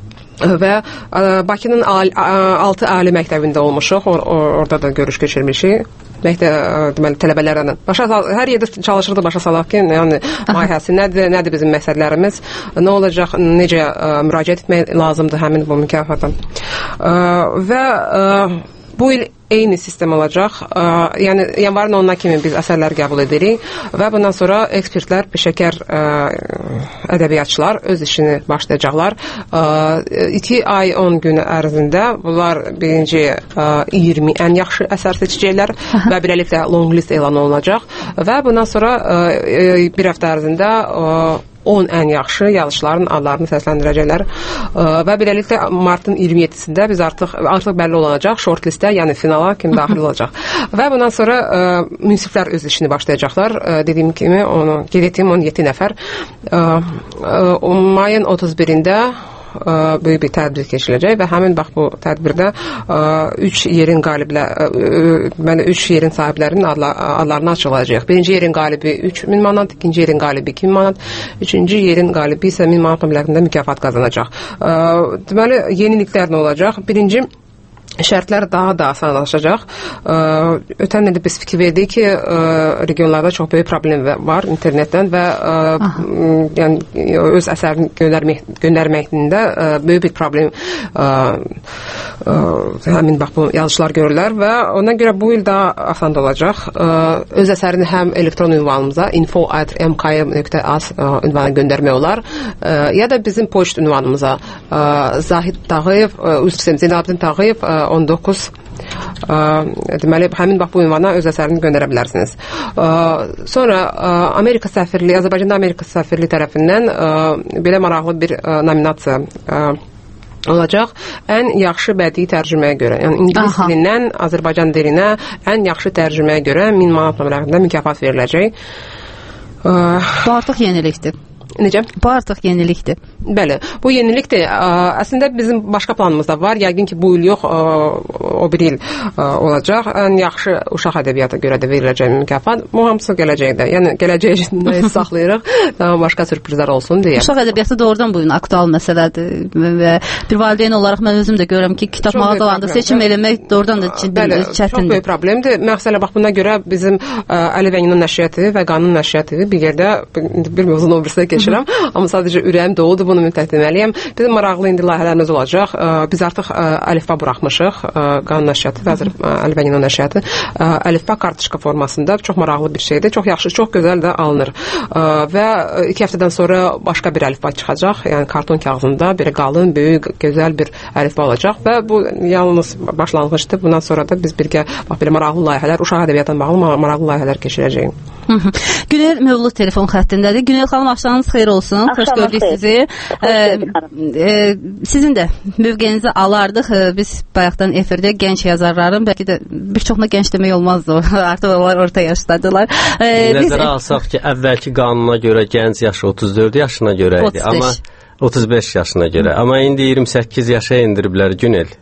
və ə, Bakının altı ali məktəbində olmuşuq. Or orada da görüş keçirmişik. Məktəb, deməli, tələbələrlə. Başa hər yerdə çalışırdı başa salaq ki, yəni layihəsi nədir, nədir bizim məqsədlərimiz, nə olacaq, necə ə, müraciət etmək lazımdır həmin bu mükafata. Ə, və ə, bu il eyni sistem olacaq. Ə, yəni yanvarın onuna kimi biz əsərlər qəbul edirik və bundan sonra ekspertlər, peşəkar ə, ədəbiyyatçılar öz işini başlayacaqlar. Ə, iki ay on gün ərzində bunlar birinci ə, iyirmi ən yaxşı əsər seçəcəklər və beləliklə long list elan olunacaq və bundan sonra ə, bir həftə ərzində ə, on ən yaxşı yazıçıların adlarını səsləndirəcəklər və beləliklə martın iyirmi yeddisində biz artıq artıq bəlli olacaq short listə, yəni finala kim daxil olacaq. Və bundan sonra ə, münsiflər öz işini başlayacaqlar. Ə, dediyim kimi onu qeyd etdiyim on yeddi nəfər ə, ə, mayın otuz birində ə, böyük bir tədbir keçiriləcək və həmin bax bu tədbirdə ə, üç yerin qaliblə deməli üç yerin sahiblərinin adla, adlarını açıqlayacağıq. Birinci yerin qalibi üç min manat, ikinci yerin qalibi iki min manat, üçüncü yerin qalibi isə min manat məbləğində mükafat qazanacaq. Ə, deməli yeniliklər nə olacaq? Birinci şərtlər daha da asanlaşacaq. Ə, ötən ildə biz fikir verdik ki, ə, regionlarda çox böyük problem var internetdən və ə, yəni öz əsərini göndərmək, göndərməkdə ə, böyük bir problem ə, ə, həmin bax bu yazıçılar görürlər və ona görə bu il daha asan olacaq. Ə, öz əsərini həm elektron ünvanımıza info at m k m nöqtə a z ünvanına göndərmək olar, ə, ya da bizim poçt ünvanımıza ə, Zahid Tağıyev, üzr istəyirəm, Zeynalabdin Tağıyev on doqquz ə, deməli həmin bax bu ünvana öz əsərini göndərə bilərsiniz. Ə, sonra ə, Amerika səfirliyi, Azərbaycanda Amerika səfirliyi tərəfindən ə, belə maraqlı bir ə, nominasiya ə, olacaq. Ən yaxşı bədii tərcüməyə görə, yəni ingilis Aha. dilindən Azərbaycan dilinə ən yaxşı tərcüməyə görə min manat məbləğində mükafat veriləcək. Ə, bu artıq yenilikdir. Necə? Bu artıq yenilikdir. Bəli, bu yenilikdir. Əslində bizim başqa planımız da var. Yəqin ki, bu il yox, o bir il olacaq. Ən yaxşı uşaq ədəbiyyata görə də veriləcək mükafat. Bu hamısı gələcəkdə. Yəni gələcəyə saxlayırıq. Başqa sürprizlər olsun deyə. Uşaq ədəbiyyatı doğrudan bu gün aktual məsələdir və bir valideyn olaraq mən özüm də görürəm ki, kitab mağazalarında seçim eləmək doğrudan da ciddi çətindir. Çox böyük problemdir. Məsələ bax buna görə bizim Əli Vənginin nəşriyyatı və Qanun nəşriyyatı bir yerdə bir uzun obrisdə keçirəm, amma sadəcə ürəyim doğudur, bunu mütləq deməliyəm. Bizim maraqlı indi layihələrimiz olacaq. Biz artıq əlifba buraxmışıq, Qanun nəşriyyatı və Əli Vənginin nəşriyyatı. Əlifba kartışka formasında çox maraqlı bir şeydir. Çox yaxşı, çox gözəl də alınır. Və iki həftədən sonra başqa bir əlifba çıxacaq. Yəni karton kağızında bir qalın, böyük, gözəl bir əlifba olacaq və bu yalnız başlanğıcdır. Bundan sonra da biz birgə bax belə maraqlı layihələr, uşaq ədəbiyyatına bağlı maraqlı layihələr keçirəcəyik. Günel Mövlud telefon xəttindədir. Günel xanım, axşamınız xeyir olsun. Xoş gördük sizi. E, e, sizin də mövqeyinizi alardıq. E, biz bayaqdan efirdə gənc yazarların, bəlkə də bir çoxuna gənc demək olmazdı. Artıq onlar orta yaşdadılar. E, Nəzərə biz... alsaq ki, əvvəlki qanuna görə gənc yaşı otuz dörd yaşına görə idi, amma otuz beş yaşına görə. Amma indi iyirmi səkkiz yaşa endiriblər Günel.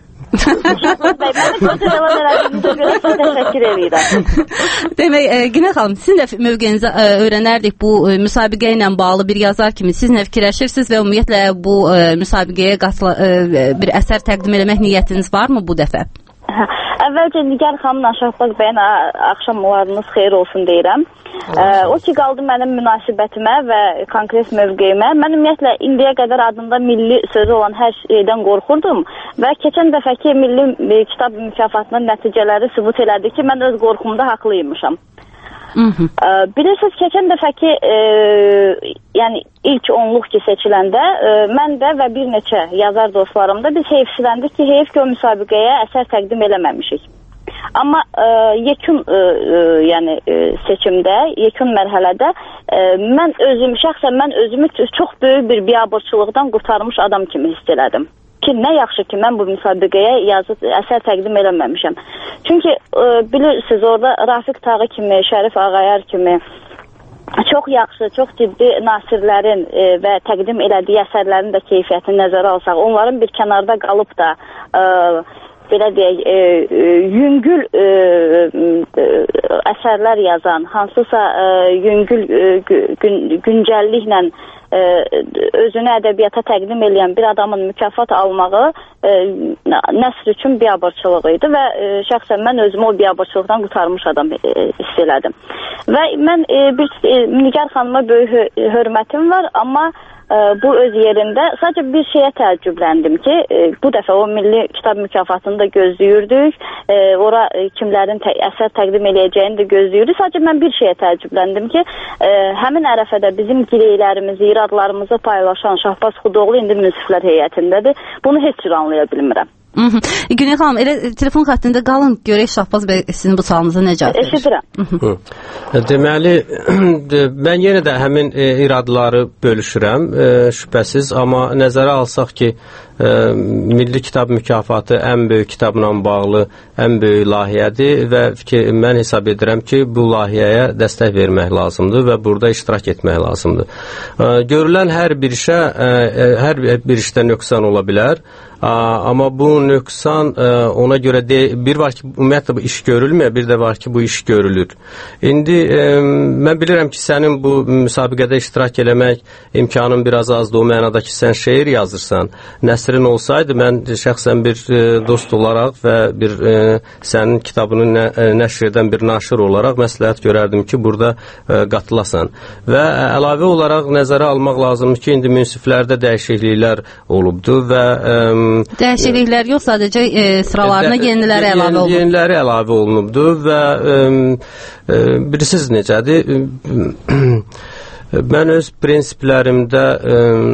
Demək, e, Günel xanım, sizin də mövqeyinizi e, öyrənərdik bu e, müsabiqə ilə bağlı bir yazar kimi. Siz nə fikirləşirsiniz və ümumiyyətlə bu e, müsabiqəyə qatıla, e, bir əsər təqdim eləmək niyyətiniz varmı bu dəfə? əvvəlcə Nigar xanımla Şahbaz bəyin axşamlarınız xeyir olsun deyirəm. Ə, o ki qaldı mənim münasibətimə və konkret mövqeyimə. Mən ümumiyyətlə indiyə qədər adında milli sözü olan hər şeydən qorxurdum və keçən dəfəki milli kitab mükafatının nəticələri sübut elədi ki, mən öz qorxumda haqlıymışam. Ə, bilirsiniz, keçən dəfəki e, yəni ilk onluq ki seçiləndə e, mən də və bir neçə yazar dostlarım da biz heyfsiləndik ki, heyf ki o müsabiqəyə əsər təqdim eləməmişik. Amma e, yekun e, e, yəni e, seçimdə, yekun mərhələdə e, mən özüm, şəxsən mən özümü çox böyük bir biabırçılıqdan qurtarmış adam kimi hiss elədim. Ki, nə yaxşı ki, mən bu müsabiqəyə yazı, əsər təqdim eləməmişəm. Çünki e, bilirsiniz, orada Rafiq Tağı kimi, Şərif Ağayar kimi çox yaxşı, çox ciddi nasirlərin e, və təqdim elədiyi əsərlərin də keyfiyyətini nəzərə alsaq, onların bir kənarda qalıb da e, belə deyək, e, e, yüngül e, e, əsərlər yazan, hansısa e, yüngül e, gün, güncəlliklə e, özünü ədəbiyyata təqdim edən bir adamın mükafat almağı e, nəsr üçün biabırçılıq idi və e, şəxsən mən özümü o biabırçılıqdan qurtarmış adam e, hiss elədim. Və mən e, bir e, Nigar xanıma böyük hörmətim var, amma bu öz yerində. Sadəcə bir şeyə təəccübləndim ki, bu dəfə o milli kitab mükafatını da gözləyirdik. Ora kimlərin tə əsər təqdim eləyəcəyini də gözləyirdik. Sadəcə mən bir şeyə təəccübləndim ki, həmin ərəfədə bizim gireylərimizi, iradlarımızı paylaşan Şahbaz Xudoğlu indi münsiflər heyətindədir. Bunu heç cür anlaya bilmirəm. Güney xanım, elə telefon xəttində qalın, görək Şahbaz bəy sizin bu sualınıza nə cavab verir? Eşidirəm. Deməli, mən yenə də həmin e, iradları bölüşürəm, e, şübhəsiz, amma nəzərə alsaq ki, e, Milli Kitab Mükafatı ən böyük kitabla bağlı ən böyük layihədir və ki, mən hesab edirəm ki, bu layihəyə dəstək vermək lazımdır və burada iştirak etmək lazımdır. E, görülən hər bir işə, e, hər bir işdə nöqsan ola bilər. Amma bu nöqsan ona görə de, bir var ki, ümumiyyətlə bu iş görülmür, bir də var ki, bu iş görülür. İndi e, mən bilirəm ki, sənin bu müsabiqədə iştirak eləmək imkanın biraz azdır, o mənada ki, sən şeir yazırsan. Nəsrin olsaydı, mən şəxsən bir e, dost olaraq və bir e, sənin kitabını nə, e, nəşr edən bir naşir olaraq məsləhət görərdim ki, burada e, qatılasan. Və əlavə olaraq nəzərə almaq lazımdır ki, indi münsiflərdə dəyişikliklər olubdur və e, dəyişikliklər yox, sadəcə e, sıralarına də, yeniləri əlavə olunub. Yeniləri əlavə olunubdur və e, e, bilirsiniz necədir? Mən öz prinsiplərimdə e,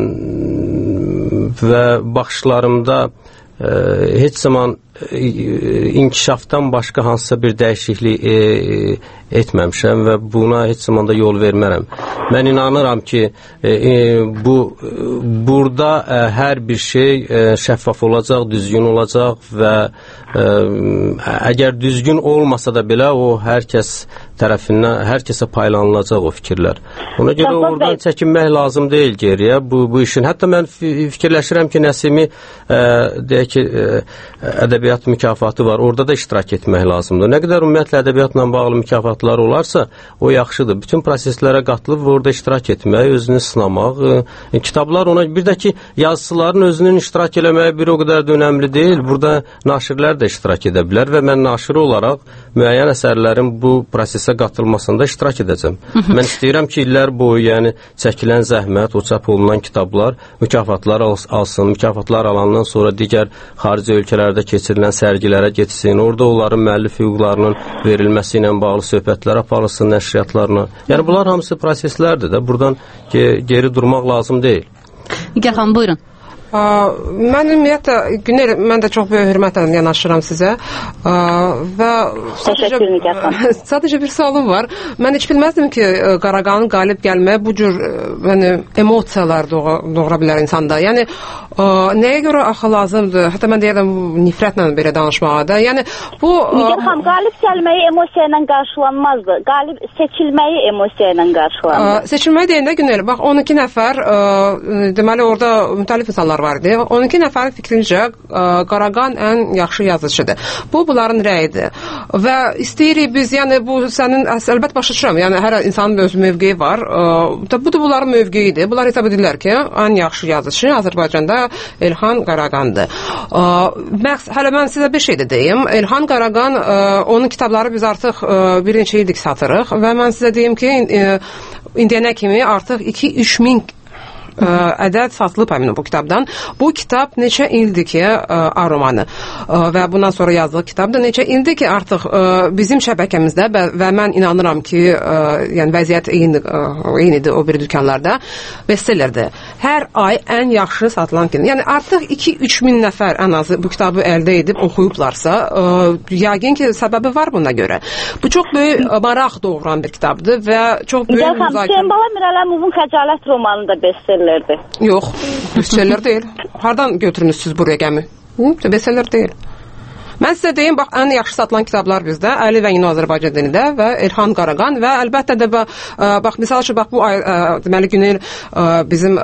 və baxışlarımda e, heç zaman e, inkişafdan başqa hansısa bir dəyişiklik e, etməmişəm və buna heç zaman da yol vermərəm. Mən inanıram ki, e, bu burada e, hər bir şey e, şəffaf olacaq, düzgün olacaq və e, əgər düzgün olmasa da belə o hər kəs tərəfindən, hər kəsə paylanılacaq o fikirlər. Ona görə Şahbaz oradan bəy. çəkinmək lazım deyil geriyə bu, bu işin. Hətta mən fikirləşirəm ki, Nəsimi e, deyək ki, e, ədəbiyyat mükafatı var, orada da iştirak etmək lazımdır. Nə qədər ümumiyyətlə ədəbiyyatla bağlı mükafatlar olarsa, o yaxşıdır. Bütün proseslərə qatılıb və orada iştirak etmək, özünü sınamaq. E, kitablar ona, bir də ki, yazıçıların özünün iştirak eləməyi bir o qədər də önəmli deyil. Burada naşirlər də iştirak edə bilər və mən naşiri olaraq müəyyən əsərlərin bu prosesə qatılmasında iştirak edəcəm. Mən istəyirəm ki, illər boyu, yəni çəkilən zəhmət, o çap olunan kitablar mükafatlar alsın, mükafatlar alandan sonra digər xarici ölkələrdə keçirilən sərgilərə getsin, orada onların müəllif hüquqlarının verilməsi ilə bağlı söhbətlər aparılsın nəşriyyatlarına. Yəni bunlar hamısı proseslərdir də, buradan ge geri durmaq lazım deyil. Nigar xanım, buyurun. Mən ümumiyyətlə, Günel, mən də çox böyük hörmətlə yanaşıram sizə və sadəcə, sadəcə bir sualım var. Mən heç bilməzdim ki, Qaraqanın qalib gəlməyə bu cür yəni, emosiyalar doğura bilər insanda. Yəni, nəyə görə axı lazımdır? Hətta mən deyərəm, nifrətlə belə danışmağa da. Yəni, bu... Nigar xanım, qalib gəlməyi emosiya ilə qarşılanmazdı. Qalib seçilməyi emosiya ilə qarşılandı. Seçilməyi deyəndə, Günel, bax, on iki nəfər, deməli, orada mütəlif insanlar vardı. on iki nəfərin fikrincə Qaraqan ən yaxşı yazıcıdır. Bu, bunların rəyidir. Və istəyirik biz, yəni bu sənin, əlbət başa düşürəm, yəni hər insanın öz mövqeyi var. Bu da bunların mövqeyidir. Bunlar hesab edirlər ki, ən yaxşı yazıcı Azərbaycanda və Elxan Qaraqandır. Məqs hələ mən sizə bir şey də deyim. Elxan Qaraqan, onun kitabları biz artıq bir neçə ildir satırıq və mən sizə deyim ki, indiyənə kimi artıq iki üç min ədəd satılıb həmin bu kitabdan. Bu kitab neçə ildir ki, A romanı və bundan sonra yazdığı kitabda neçə ildir ki, artıq bizim şəbəkəmizdə və mən inanıram ki, yəni vəziyyət eynidir o bir dükanlarda, bestsellerdir. Hər ay ən yaxşı satılan kitab. Yəni artıq iki üç min nəfər ən azı bu kitabı əldə edib oxuyublarsa, yəqin ki, səbəbi var buna görə. Bu çox böyük maraq doğuran bir kitabdır və çox böyük müzakirə. Cəmbala Mirələmovun Xəcalət romanı da bestseller. Yox, bestseller deyil. Hardan götürmüşsünüz buraya gəmi? Bestseller deyil. Mən sizə deyim, bax, ən yaxşı satılan kitablar bizdə Əli və Yeni Azərbaycan dilində və Elxan Qaraqan və əlbəttə də bax, misal üçün, bax, bu ay, deməli, Günel bizim,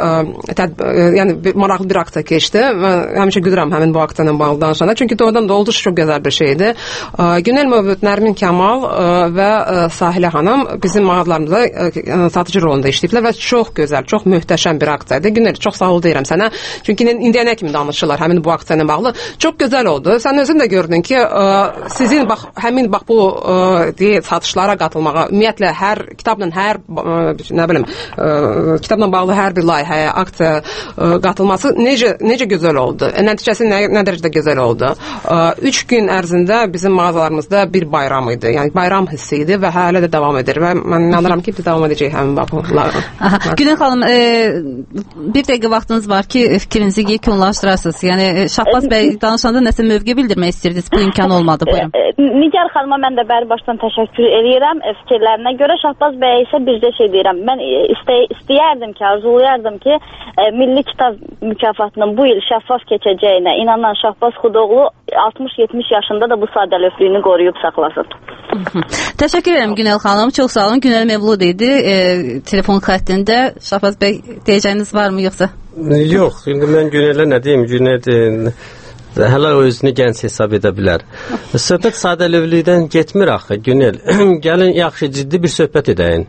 yəni, maraqlı bir aksiya keçdi. Mən həmişə gülürəm həmin bu aksiyanın bağlı danışanda, çünki doğrudan da olduqca çox gözəl bir şeydir. Günel Mövlud, Nərmin Kamal və Sahilə xanım bizim mağazalarımızda satıcı rolunda işləyiblər və çox gözəl, çox möhtəşəm bir aksiyadır. Günel, çox sağ ol deyirəm sənə, çünki indiyənə kimi danışırlar həmin bu aksiyanın bağlı. Çox gözəl oldu. Sən özün də gördün ki, ə, sizin bax, həmin bax bu ə, deyə, satışlara qatılmağa, ümumiyyətlə hər kitabla hər ə, nə bilim, ə, kitabla bağlı hər bir layihəyə, aksiya ə, qatılması necə necə gözəl oldu. Nəticəsi nə, nə dərəcədə gözəl oldu. Ə, üç gün ərzində bizim mağazalarımızda bir bayram idi. Yəni bayram hissi idi və hələ də davam edir və mən inanıram ki, biz davam edəcəyik həmin bax bunlara. Günel xanım, e, bir dəqiqə vaxtınız var ki, fikrinizi yekunlaşdırasınız. Yəni Şahbaz bəy danışanda nəsə mövqe bildirmək istəyir. Bu imkan olmadı. Buyurun. Nigar xanıma mən də bəri başdan təşəkkür edirəm fikirlərinə görə. Şahbaz bəyə isə bir də şey deyirəm. Mən istəy istəyərdim ki, arzulayardım ki, e, Milli Kitab mükafatının bu il şəffaf keçəcəyinə inanan Şahbaz Xudoğlu altmış yetmiş yaşında da bu sadəlövhlüyünü qoruyub saxlasın. Təşəkkür edirəm Günel xanım. Çox sağ olun. Günel Mevlud idi e, telefon xəttində. Şahbaz bəy, deyəcəyiniz varmı yoxsa? Yox, indi mən Günelə nə deyim? Günel hələ o özünü gənc hesab edə bilər. Söhbət sadəlövlükdən getmir axı, Günel. Gəlin, yaxşı, ciddi bir söhbət edəyin.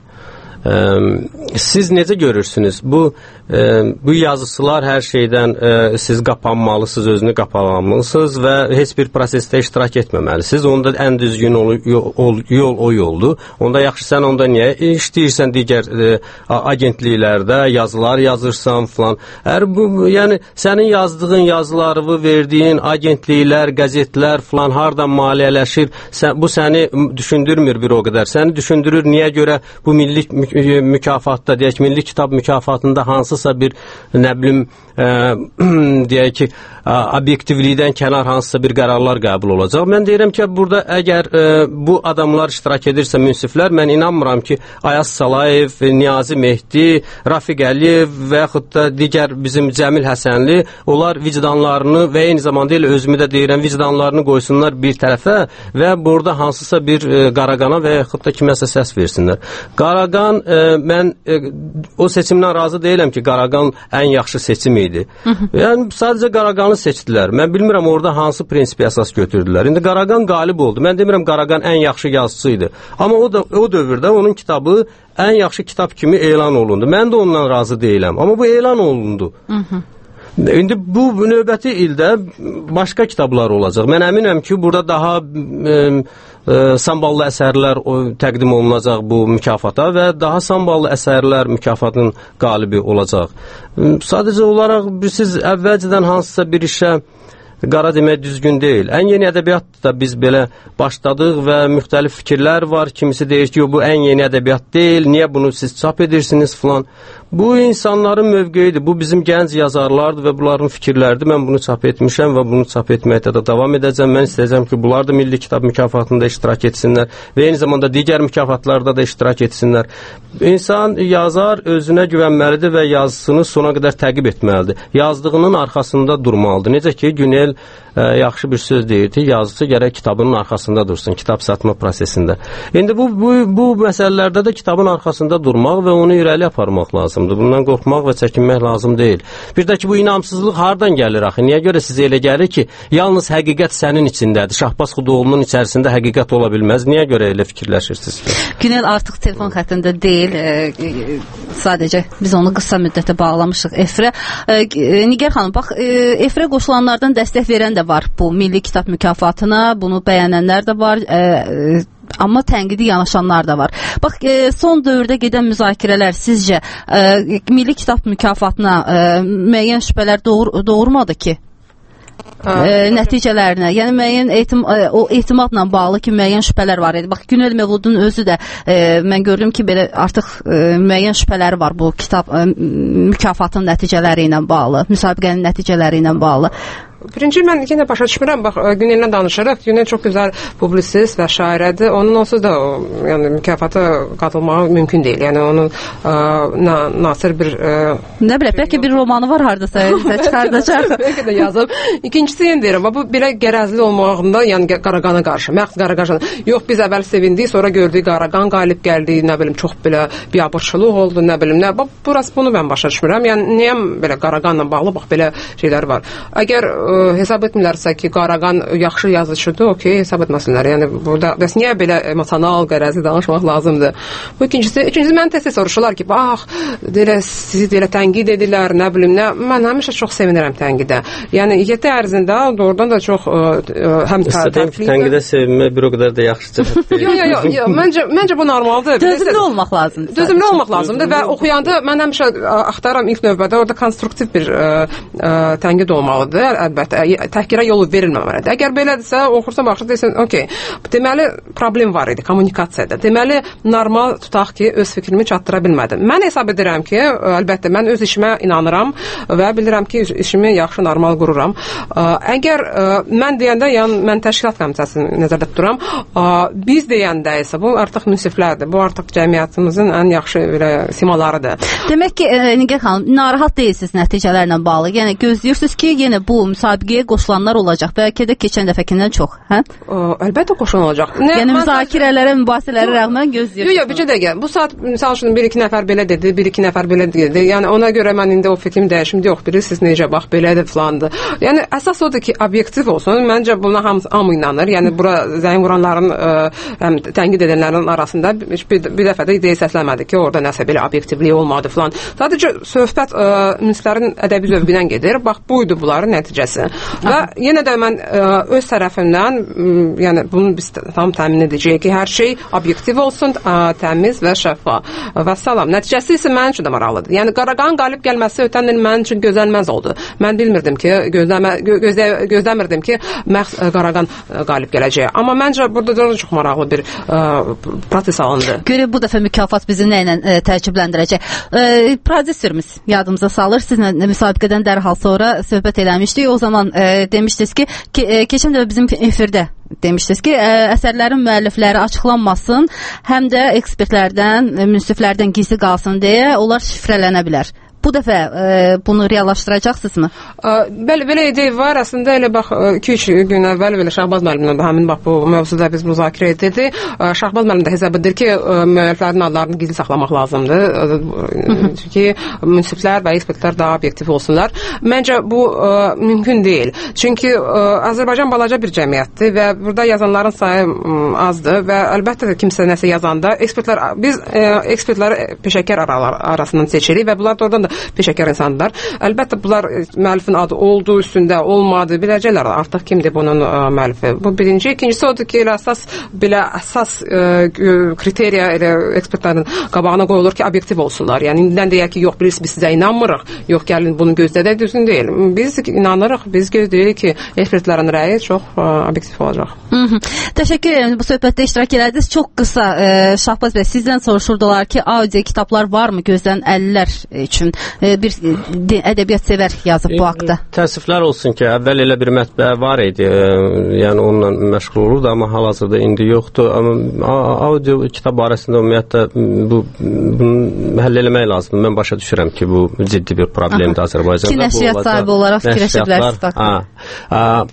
Siz necə görürsünüz? Bu bu yazıçılar hər şeydən siz qapanmalısınız, özünü qapalanmalısınız və heç bir prosesdə iştirak etməməlisiniz. Onda ən düzgün yol, yol o yoldur. Onda yaxşı, sən onda niyə işləyirsən digər agentliklərdə, yazılar yazırsan falan. Əgər bu, yəni sənin yazdığın yazıları, verdiyin agentliklər, qəzetlər falan hardan maliyyələşir, bu səni düşündürmür bir o qədər. Səni düşündürür, niyə görə bu milli mükafatda, deyək, Milli Kitab mükafatında hansısa bir, nə bilim, ə, deyək ki, ə, obyektivlikdən kənar hansısa bir qərarlar qəbul olacaq. Mən deyirəm ki, burada əgər ə, bu adamlar iştirak edirsə, münsiflər, mən inanmıram ki, Ayaz Salayev, Niyazi Mehdi, Rafiq Əliyev və yaxud da digər bizim Cəmil Həsənli, onlar vicdanlarını və eyni zamanda elə özümü də deyirəm, vicdanlarını qoysunlar bir tərəfə və burada hansısa bir ə, Qaraqana və yaxud da kiməsə səs versinlər. Qaraqan, e, mən e, o seçimdən razı deyiləm ki, Qaraqan ən yaxşı seçim idi. Yəni, sadəcə Qaraqanı seçdilər. Mən bilmirəm orada hansı prinsipi əsas götürdülər. İndi Qaraqan qalib oldu. Mən demirəm Qaraqan ən yaxşı yazıcı idi. Amma o, da, o dövrdə onun kitabı ən yaxşı kitab kimi elan olundu. Mən də ondan razı deyiləm. Amma bu elan olundu. İndi bu növbəti ildə başqa kitablar olacaq. Mən əminəm ki, burada daha e, e, samballı əsərlər o, təqdim olunacaq bu mükafata və daha samballı əsərlər mükafatın qalibi olacaq. Sadəcə olaraq siz əvvəlcədən hansısa bir işə qara demək düzgün deyil. Ən yeni ədəbiyyatda biz belə başladıq və müxtəlif fikirlər var. Kimisi deyir ki, bu ən yeni ədəbiyyat deyil, niyə bunu siz çap edirsiniz filan. Bu insanların mövqeyidir. Bu bizim gənc yazarlardır və bunların fikirləridir. Mən bunu çap etmişəm və bunu çap etməkdə də davam edəcəm. Mən istəyəcəm ki, bunlar da Milli Kitab mükafatında iştirak etsinlər və eyni zamanda digər mükafatlarda da iştirak etsinlər. İnsan, yazar özünə güvənməlidir və yazısını sona qədər təqib etməlidir. Yazdığının arxasında durmalıdır. Necə ki, Günel ə, yaxşı bir söz deyirdi. Yazıcı gərək kitabının arxasında dursun, kitab satma prosesində. İndi bu, bu, bu məsələlərdə də kitabın arxasında durmaq və onu irəli aparmaq lazımdır. Bundan qorxmaq və çəkinmək lazım deyil. Bir də ki, bu inamsızlıq hardan gəlir axı? Niyə görə sizə elə gəlir ki, yalnız həqiqət sənin içindədir. Şahbaz Xudoğlu'nun içərisində həqiqət ola bilməz. Niyə görə elə fikirləşirsiniz? Günel artıq telefon xəttində deyil. E, e, sadəcə biz onu qısa müddətə bağlamışıq efirə. E, Nigar xanım, bax, e, efirə qoşulanlardan dəstək verən də var bu Milli Kitab mükafatına. Bunu bəyənənlər də var. E, e, Amma tənqidi yanaşanlar da var. Bax, e, son dövrdə gedən müzakirələr sizcə e, Milli Kitab mükafatına e, müəyyən şübhələr doğur, doğurmadı ki? E, nəticələrinə, yəni müəyyən etim, e, o etimadla bağlı ki, müəyyən şübhələr var idi. Bax, Günel Mevludun özü də e, mən gördüm ki, belə artıq e, müəyyən şübhələri var bu kitab e, mükafatın nəticələri ilə bağlı, müsabiqənin nəticələri ilə bağlı. Birinci, mən yenə başa düşmürəm, bax, Günellə danışırıq. Günel çox gözəl publisist və şairədir. Onun onsuz da o, yəni, mükafata qatılmağı mümkün deyil. Yəni, onun ə, na, nasır bir... Ə, nə bilək, bəlkə bir romanı var haradasa çıxardacaq. Bəlkə də yazıb. İkincisi, yenə deyirəm, bu belə qərəzli olmağında, yəni Qaraqana qarşı, məqs Qaraqana. Yox, biz əvvəl sevindik, sonra gördük Qaraqan qalib gəldi, nə bilim, çox belə biabırçılıq oldu, nə bilim, nə. Bax, burası bunu mən başa düşmürəm. Yəni, niyə belə Qaraqanla bağlı, bax, belə şeylər var. Əgər hesab etmirlərsə ki, Qaraqan yaxşı yazıcıdır, okey, hesab etməsinlər. Yəni, burada, bəs niyə belə emosional, qərəzli danışmaq lazımdır? Bu ikincisi, ikincisi, mən tez-tez soruşurlar ki, bax, deyə, sizi deyə tənqid edirlər, nə bilim, nə, mən həmişə çox sevinirəm tənqidə. Yəni, yeddi ərzində doğrudan da çox ə, həm tərifli... Tənqidə sevinmək bir o qədər də yaxşı cəhət deyil. Yox, yox, yox, məncə, məncə bu normaldır. Dözümlü olmaq lazımdır. Dözümlü olmaq lazımdır və oxuyanda mən həmişə axtaram ilk növbədə orada konstruktiv bir ə, ə, tənqid olmalıdır, əlbəttə. Təhqirə yolu verilməməlidir. Əgər belədirsə, oxursan, baxır, deyirsən, okey, deməli, problem var idi kommunikasiyada. Deməli, normal tutaq ki, öz fikrimi çatdıra bilmədim. Mən hesab edirəm ki, əlbəttə, mən öz işimə inanıram və bilirəm ki, işimi yaxşı, normal qururam. Əgər mən deyəndə, yəni, mən təşkilat komitəsini nəzərdə tuturam, biz deyəndə isə bu artıq münsiflərdir. Bu artıq cəmiyyətimizin ən yaxşı belə simalarıdır. Demək ki, Nigar xanım, narahat deyilsiniz nəticələrlə bağlı. Yəni, gözləyirsiniz ki, yenə bu müsabiqəyə qoşulanlar olacaq. Bəlkə də keçən dəfəkindən çox, hə? O, əlbəttə qoşulan olacaq. Nə, yəni müzakirələrə, mübahisələrə rəğmən gözləyirsiniz. Yox, yox, bircə dəqiqə. Bu saat misal üçün bir iki nəfər belə dedi, bir iki nəfər belə dedi. Yəni ona görə mən indi o fikrim dəyişim yox, biri siz necə bax belədir filandır. Yəni əsas odur ki, obyektiv olsun. Məncə buna hamı, hamı inanır. Yəni bura zəng vuranların, ə, həm tənqid edənlərin arasında bir, bir dəfə də ideya səsləmədi ki, orada nəsə belə obyektivlik olmadı filan. Sadəcə söhbət münsiflərin ədəbi zövqündən gedir. Bax buydu bunların nəticəsi. Və yenə də mən ə, öz tərəfimdən ə, yəni bunu biz tam təmin edəcəyik ki, hər şey obyektiv olsun, ə, təmiz və şəffaf. Və salam. Nəticəsi isə mənim üçün də maraqlıdır. Yəni Qaraqanın qalib gəlməsi ötən il mənim üçün gözlənməz oldu. Mən bilmirdim ki, gözləmə, gözlə, gözləmirdim ki, məxs Qaraqan qalib gələcək. Amma məncə burada da çox maraqlı bir ə, proses alındı. Görək bu dəfə mükafat bizi nə ilə ə, təəccübləndirəcək. Ə, prodüserimiz yadımıza salır. Sizlə müsabiqədən dərhal sonra söhbət eləmişdik. O zaman ə, demişdiniz ki, ke, ə, keçən dəfə bizim efirdə demişdiniz ki, ə, əsərlərin müəllifləri açıqlanmasın, həm də ekspertlərdən, münsiflərdən gizli qalsın deyə onlar şifrələnə bilər. Bu dəfə ə, bunu reallaşdıracaqsınızmı? Bəli, belə ideya var. Əslində elə bax iki üç gün əvvəl belə Şahbaz müəllimlə həmin bax bu mövzuda biz müzakirə etdik. Şahbaz müəllim də hesab edir ki, müəlliflərin adlarını gizli saxlamaq lazımdır. Çünki münsiflər və ekspertlər daha obyektiv olsunlar. Məncə bu ə, mümkün deyil. Çünki ə, Azərbaycan balaca bir cəmiyyətdir və burada yazanların sayı ə, azdır və əlbəttə də kimsə nəsə yazanda ekspertlər biz ə, ekspertləri peşəkar aralar arasından seçirik və bunlar da oradan da peşəkar insanlar. Əlbəttə bunlar müəllifin adı oldu, üstündə olmadı, biləcəklər artıq kimdir bunun ə, müəllifi. Bu birinci. İkincisi odur ki, elə əsas belə əsas ə, kriteriya elə ekspertlərin qabağına qoyulur ki, obyektiv olsunlar. Yəni indidən deyək ki, yox biz, biz sizə inanmırıq, yox gəlin bunu gözlədək, düzgün deyil. Biz inanırıq, biz gözləyirik ki, ekspertlərin rəyi çox ə, obyektiv olacaq. Hı -hı. Təşəkkür edirəm bu söhbətdə iştirak elədiniz. Çox qısa ə, Şahbaz bəy sizdən soruşurdular ki, audio kitablar varmı gözlən əlillər üçün? Bir ədəbiyyat sevər yazıb bu haqda. Təəssüflər olsun ki, əvvəl elə bir mətbəə var idi, yəni onunla məşğul olurdu, amma hal-hazırda indi yoxdur. Amma audio kitab barəsində ümumiyyətlə bu, bunu həll eləmək lazımdır. Mən başa düşürəm ki, bu ciddi bir problemdir Azərbaycanda. Ki nəşriyyat sahibi olaraq fikirləşiblər.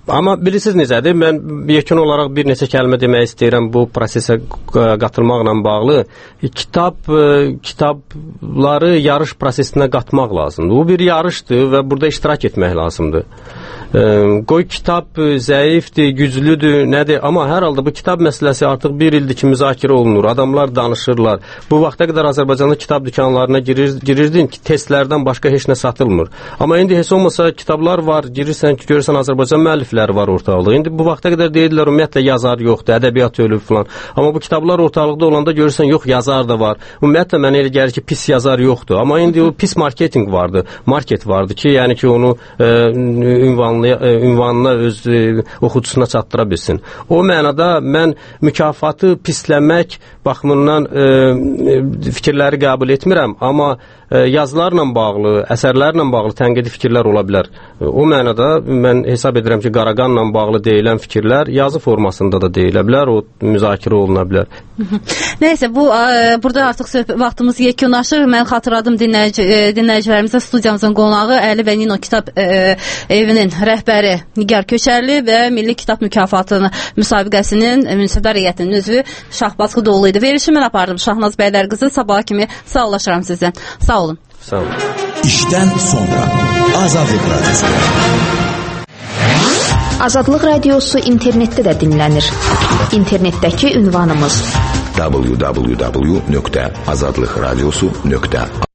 Amma bilirsiniz necədir? Mən yekun olaraq bir neçə kəlmə demək istəyirəm bu prosesə qatılmaqla bağlı. Kitab kitabları yarış prosesinə qatmaq lazımdır. Bu bir yarışdır və burada iştirak etmək lazımdır. Qoy kitab zəifdir, güclüdür, nədir? Amma hər halda bu kitab məsələsi artıq bir ildir ki, müzakirə olunur. Adamlar danışırlar. Bu vaxta qədər Azərbaycanda kitab dükanlarına girir, girirdin ki, testlərdən başqa heç nə satılmır. Amma indi heç olmasa kitablar var, girirsən ki, görürsən Azərbaycan müəllifləri var ortalıqda. İndi bu vaxta qədər deyirlər, ümumiyyətlə yazar yoxdur, ədəbiyyat ölüb filan. Amma bu kitablar ortalıqda olanda görürsən, yox, yazar da var. Ümumiyyətlə mənə elə gəlir ki, pis yazar yoxdur. Amma indi o pis marketinq vardı, market vardı ki, yəni ki, onu e, ünvan ünvanına öz e, oxucusuna çatdıra bilsin. O mənada mən mükafatı pisləmək baxımından e, fikirləri qəbul etmirəm, amma e, yazılarla bağlı, əsərlərlə bağlı tənqidi fikirlər ola bilər. O mənada mən hesab edirəm ki, Qaraqanla bağlı deyilən fikirlər yazı formasında da deyilə bilər, o müzakirə oluna bilər. Nəysə, bu e, burada artıq söhbət, vaxtımız yekunlaşır. Mən xatırladım dinləyici, e, dinləyicilərimizə studiyamızın qonağı Əli və Nino kitab e, evinin rəhbəri Nigar Köçərli və Milli Kitab Mükafatının müsabiqəsinin münsiflər heyətinin üzvü Şahbaz Xıdoğlu idi. Verişi mən apardım Şahnaz bəylər qızı. Sabah kimi sağlaşıram sizdən. Sağ olun. Sağ olun. İşdən sonra Azadlıq Radiosu. Azadlıq Radiosu internetdə də dinlənir. İnternetdəki ünvanımız w w w nöqtə azadlıq radiosu nöqtə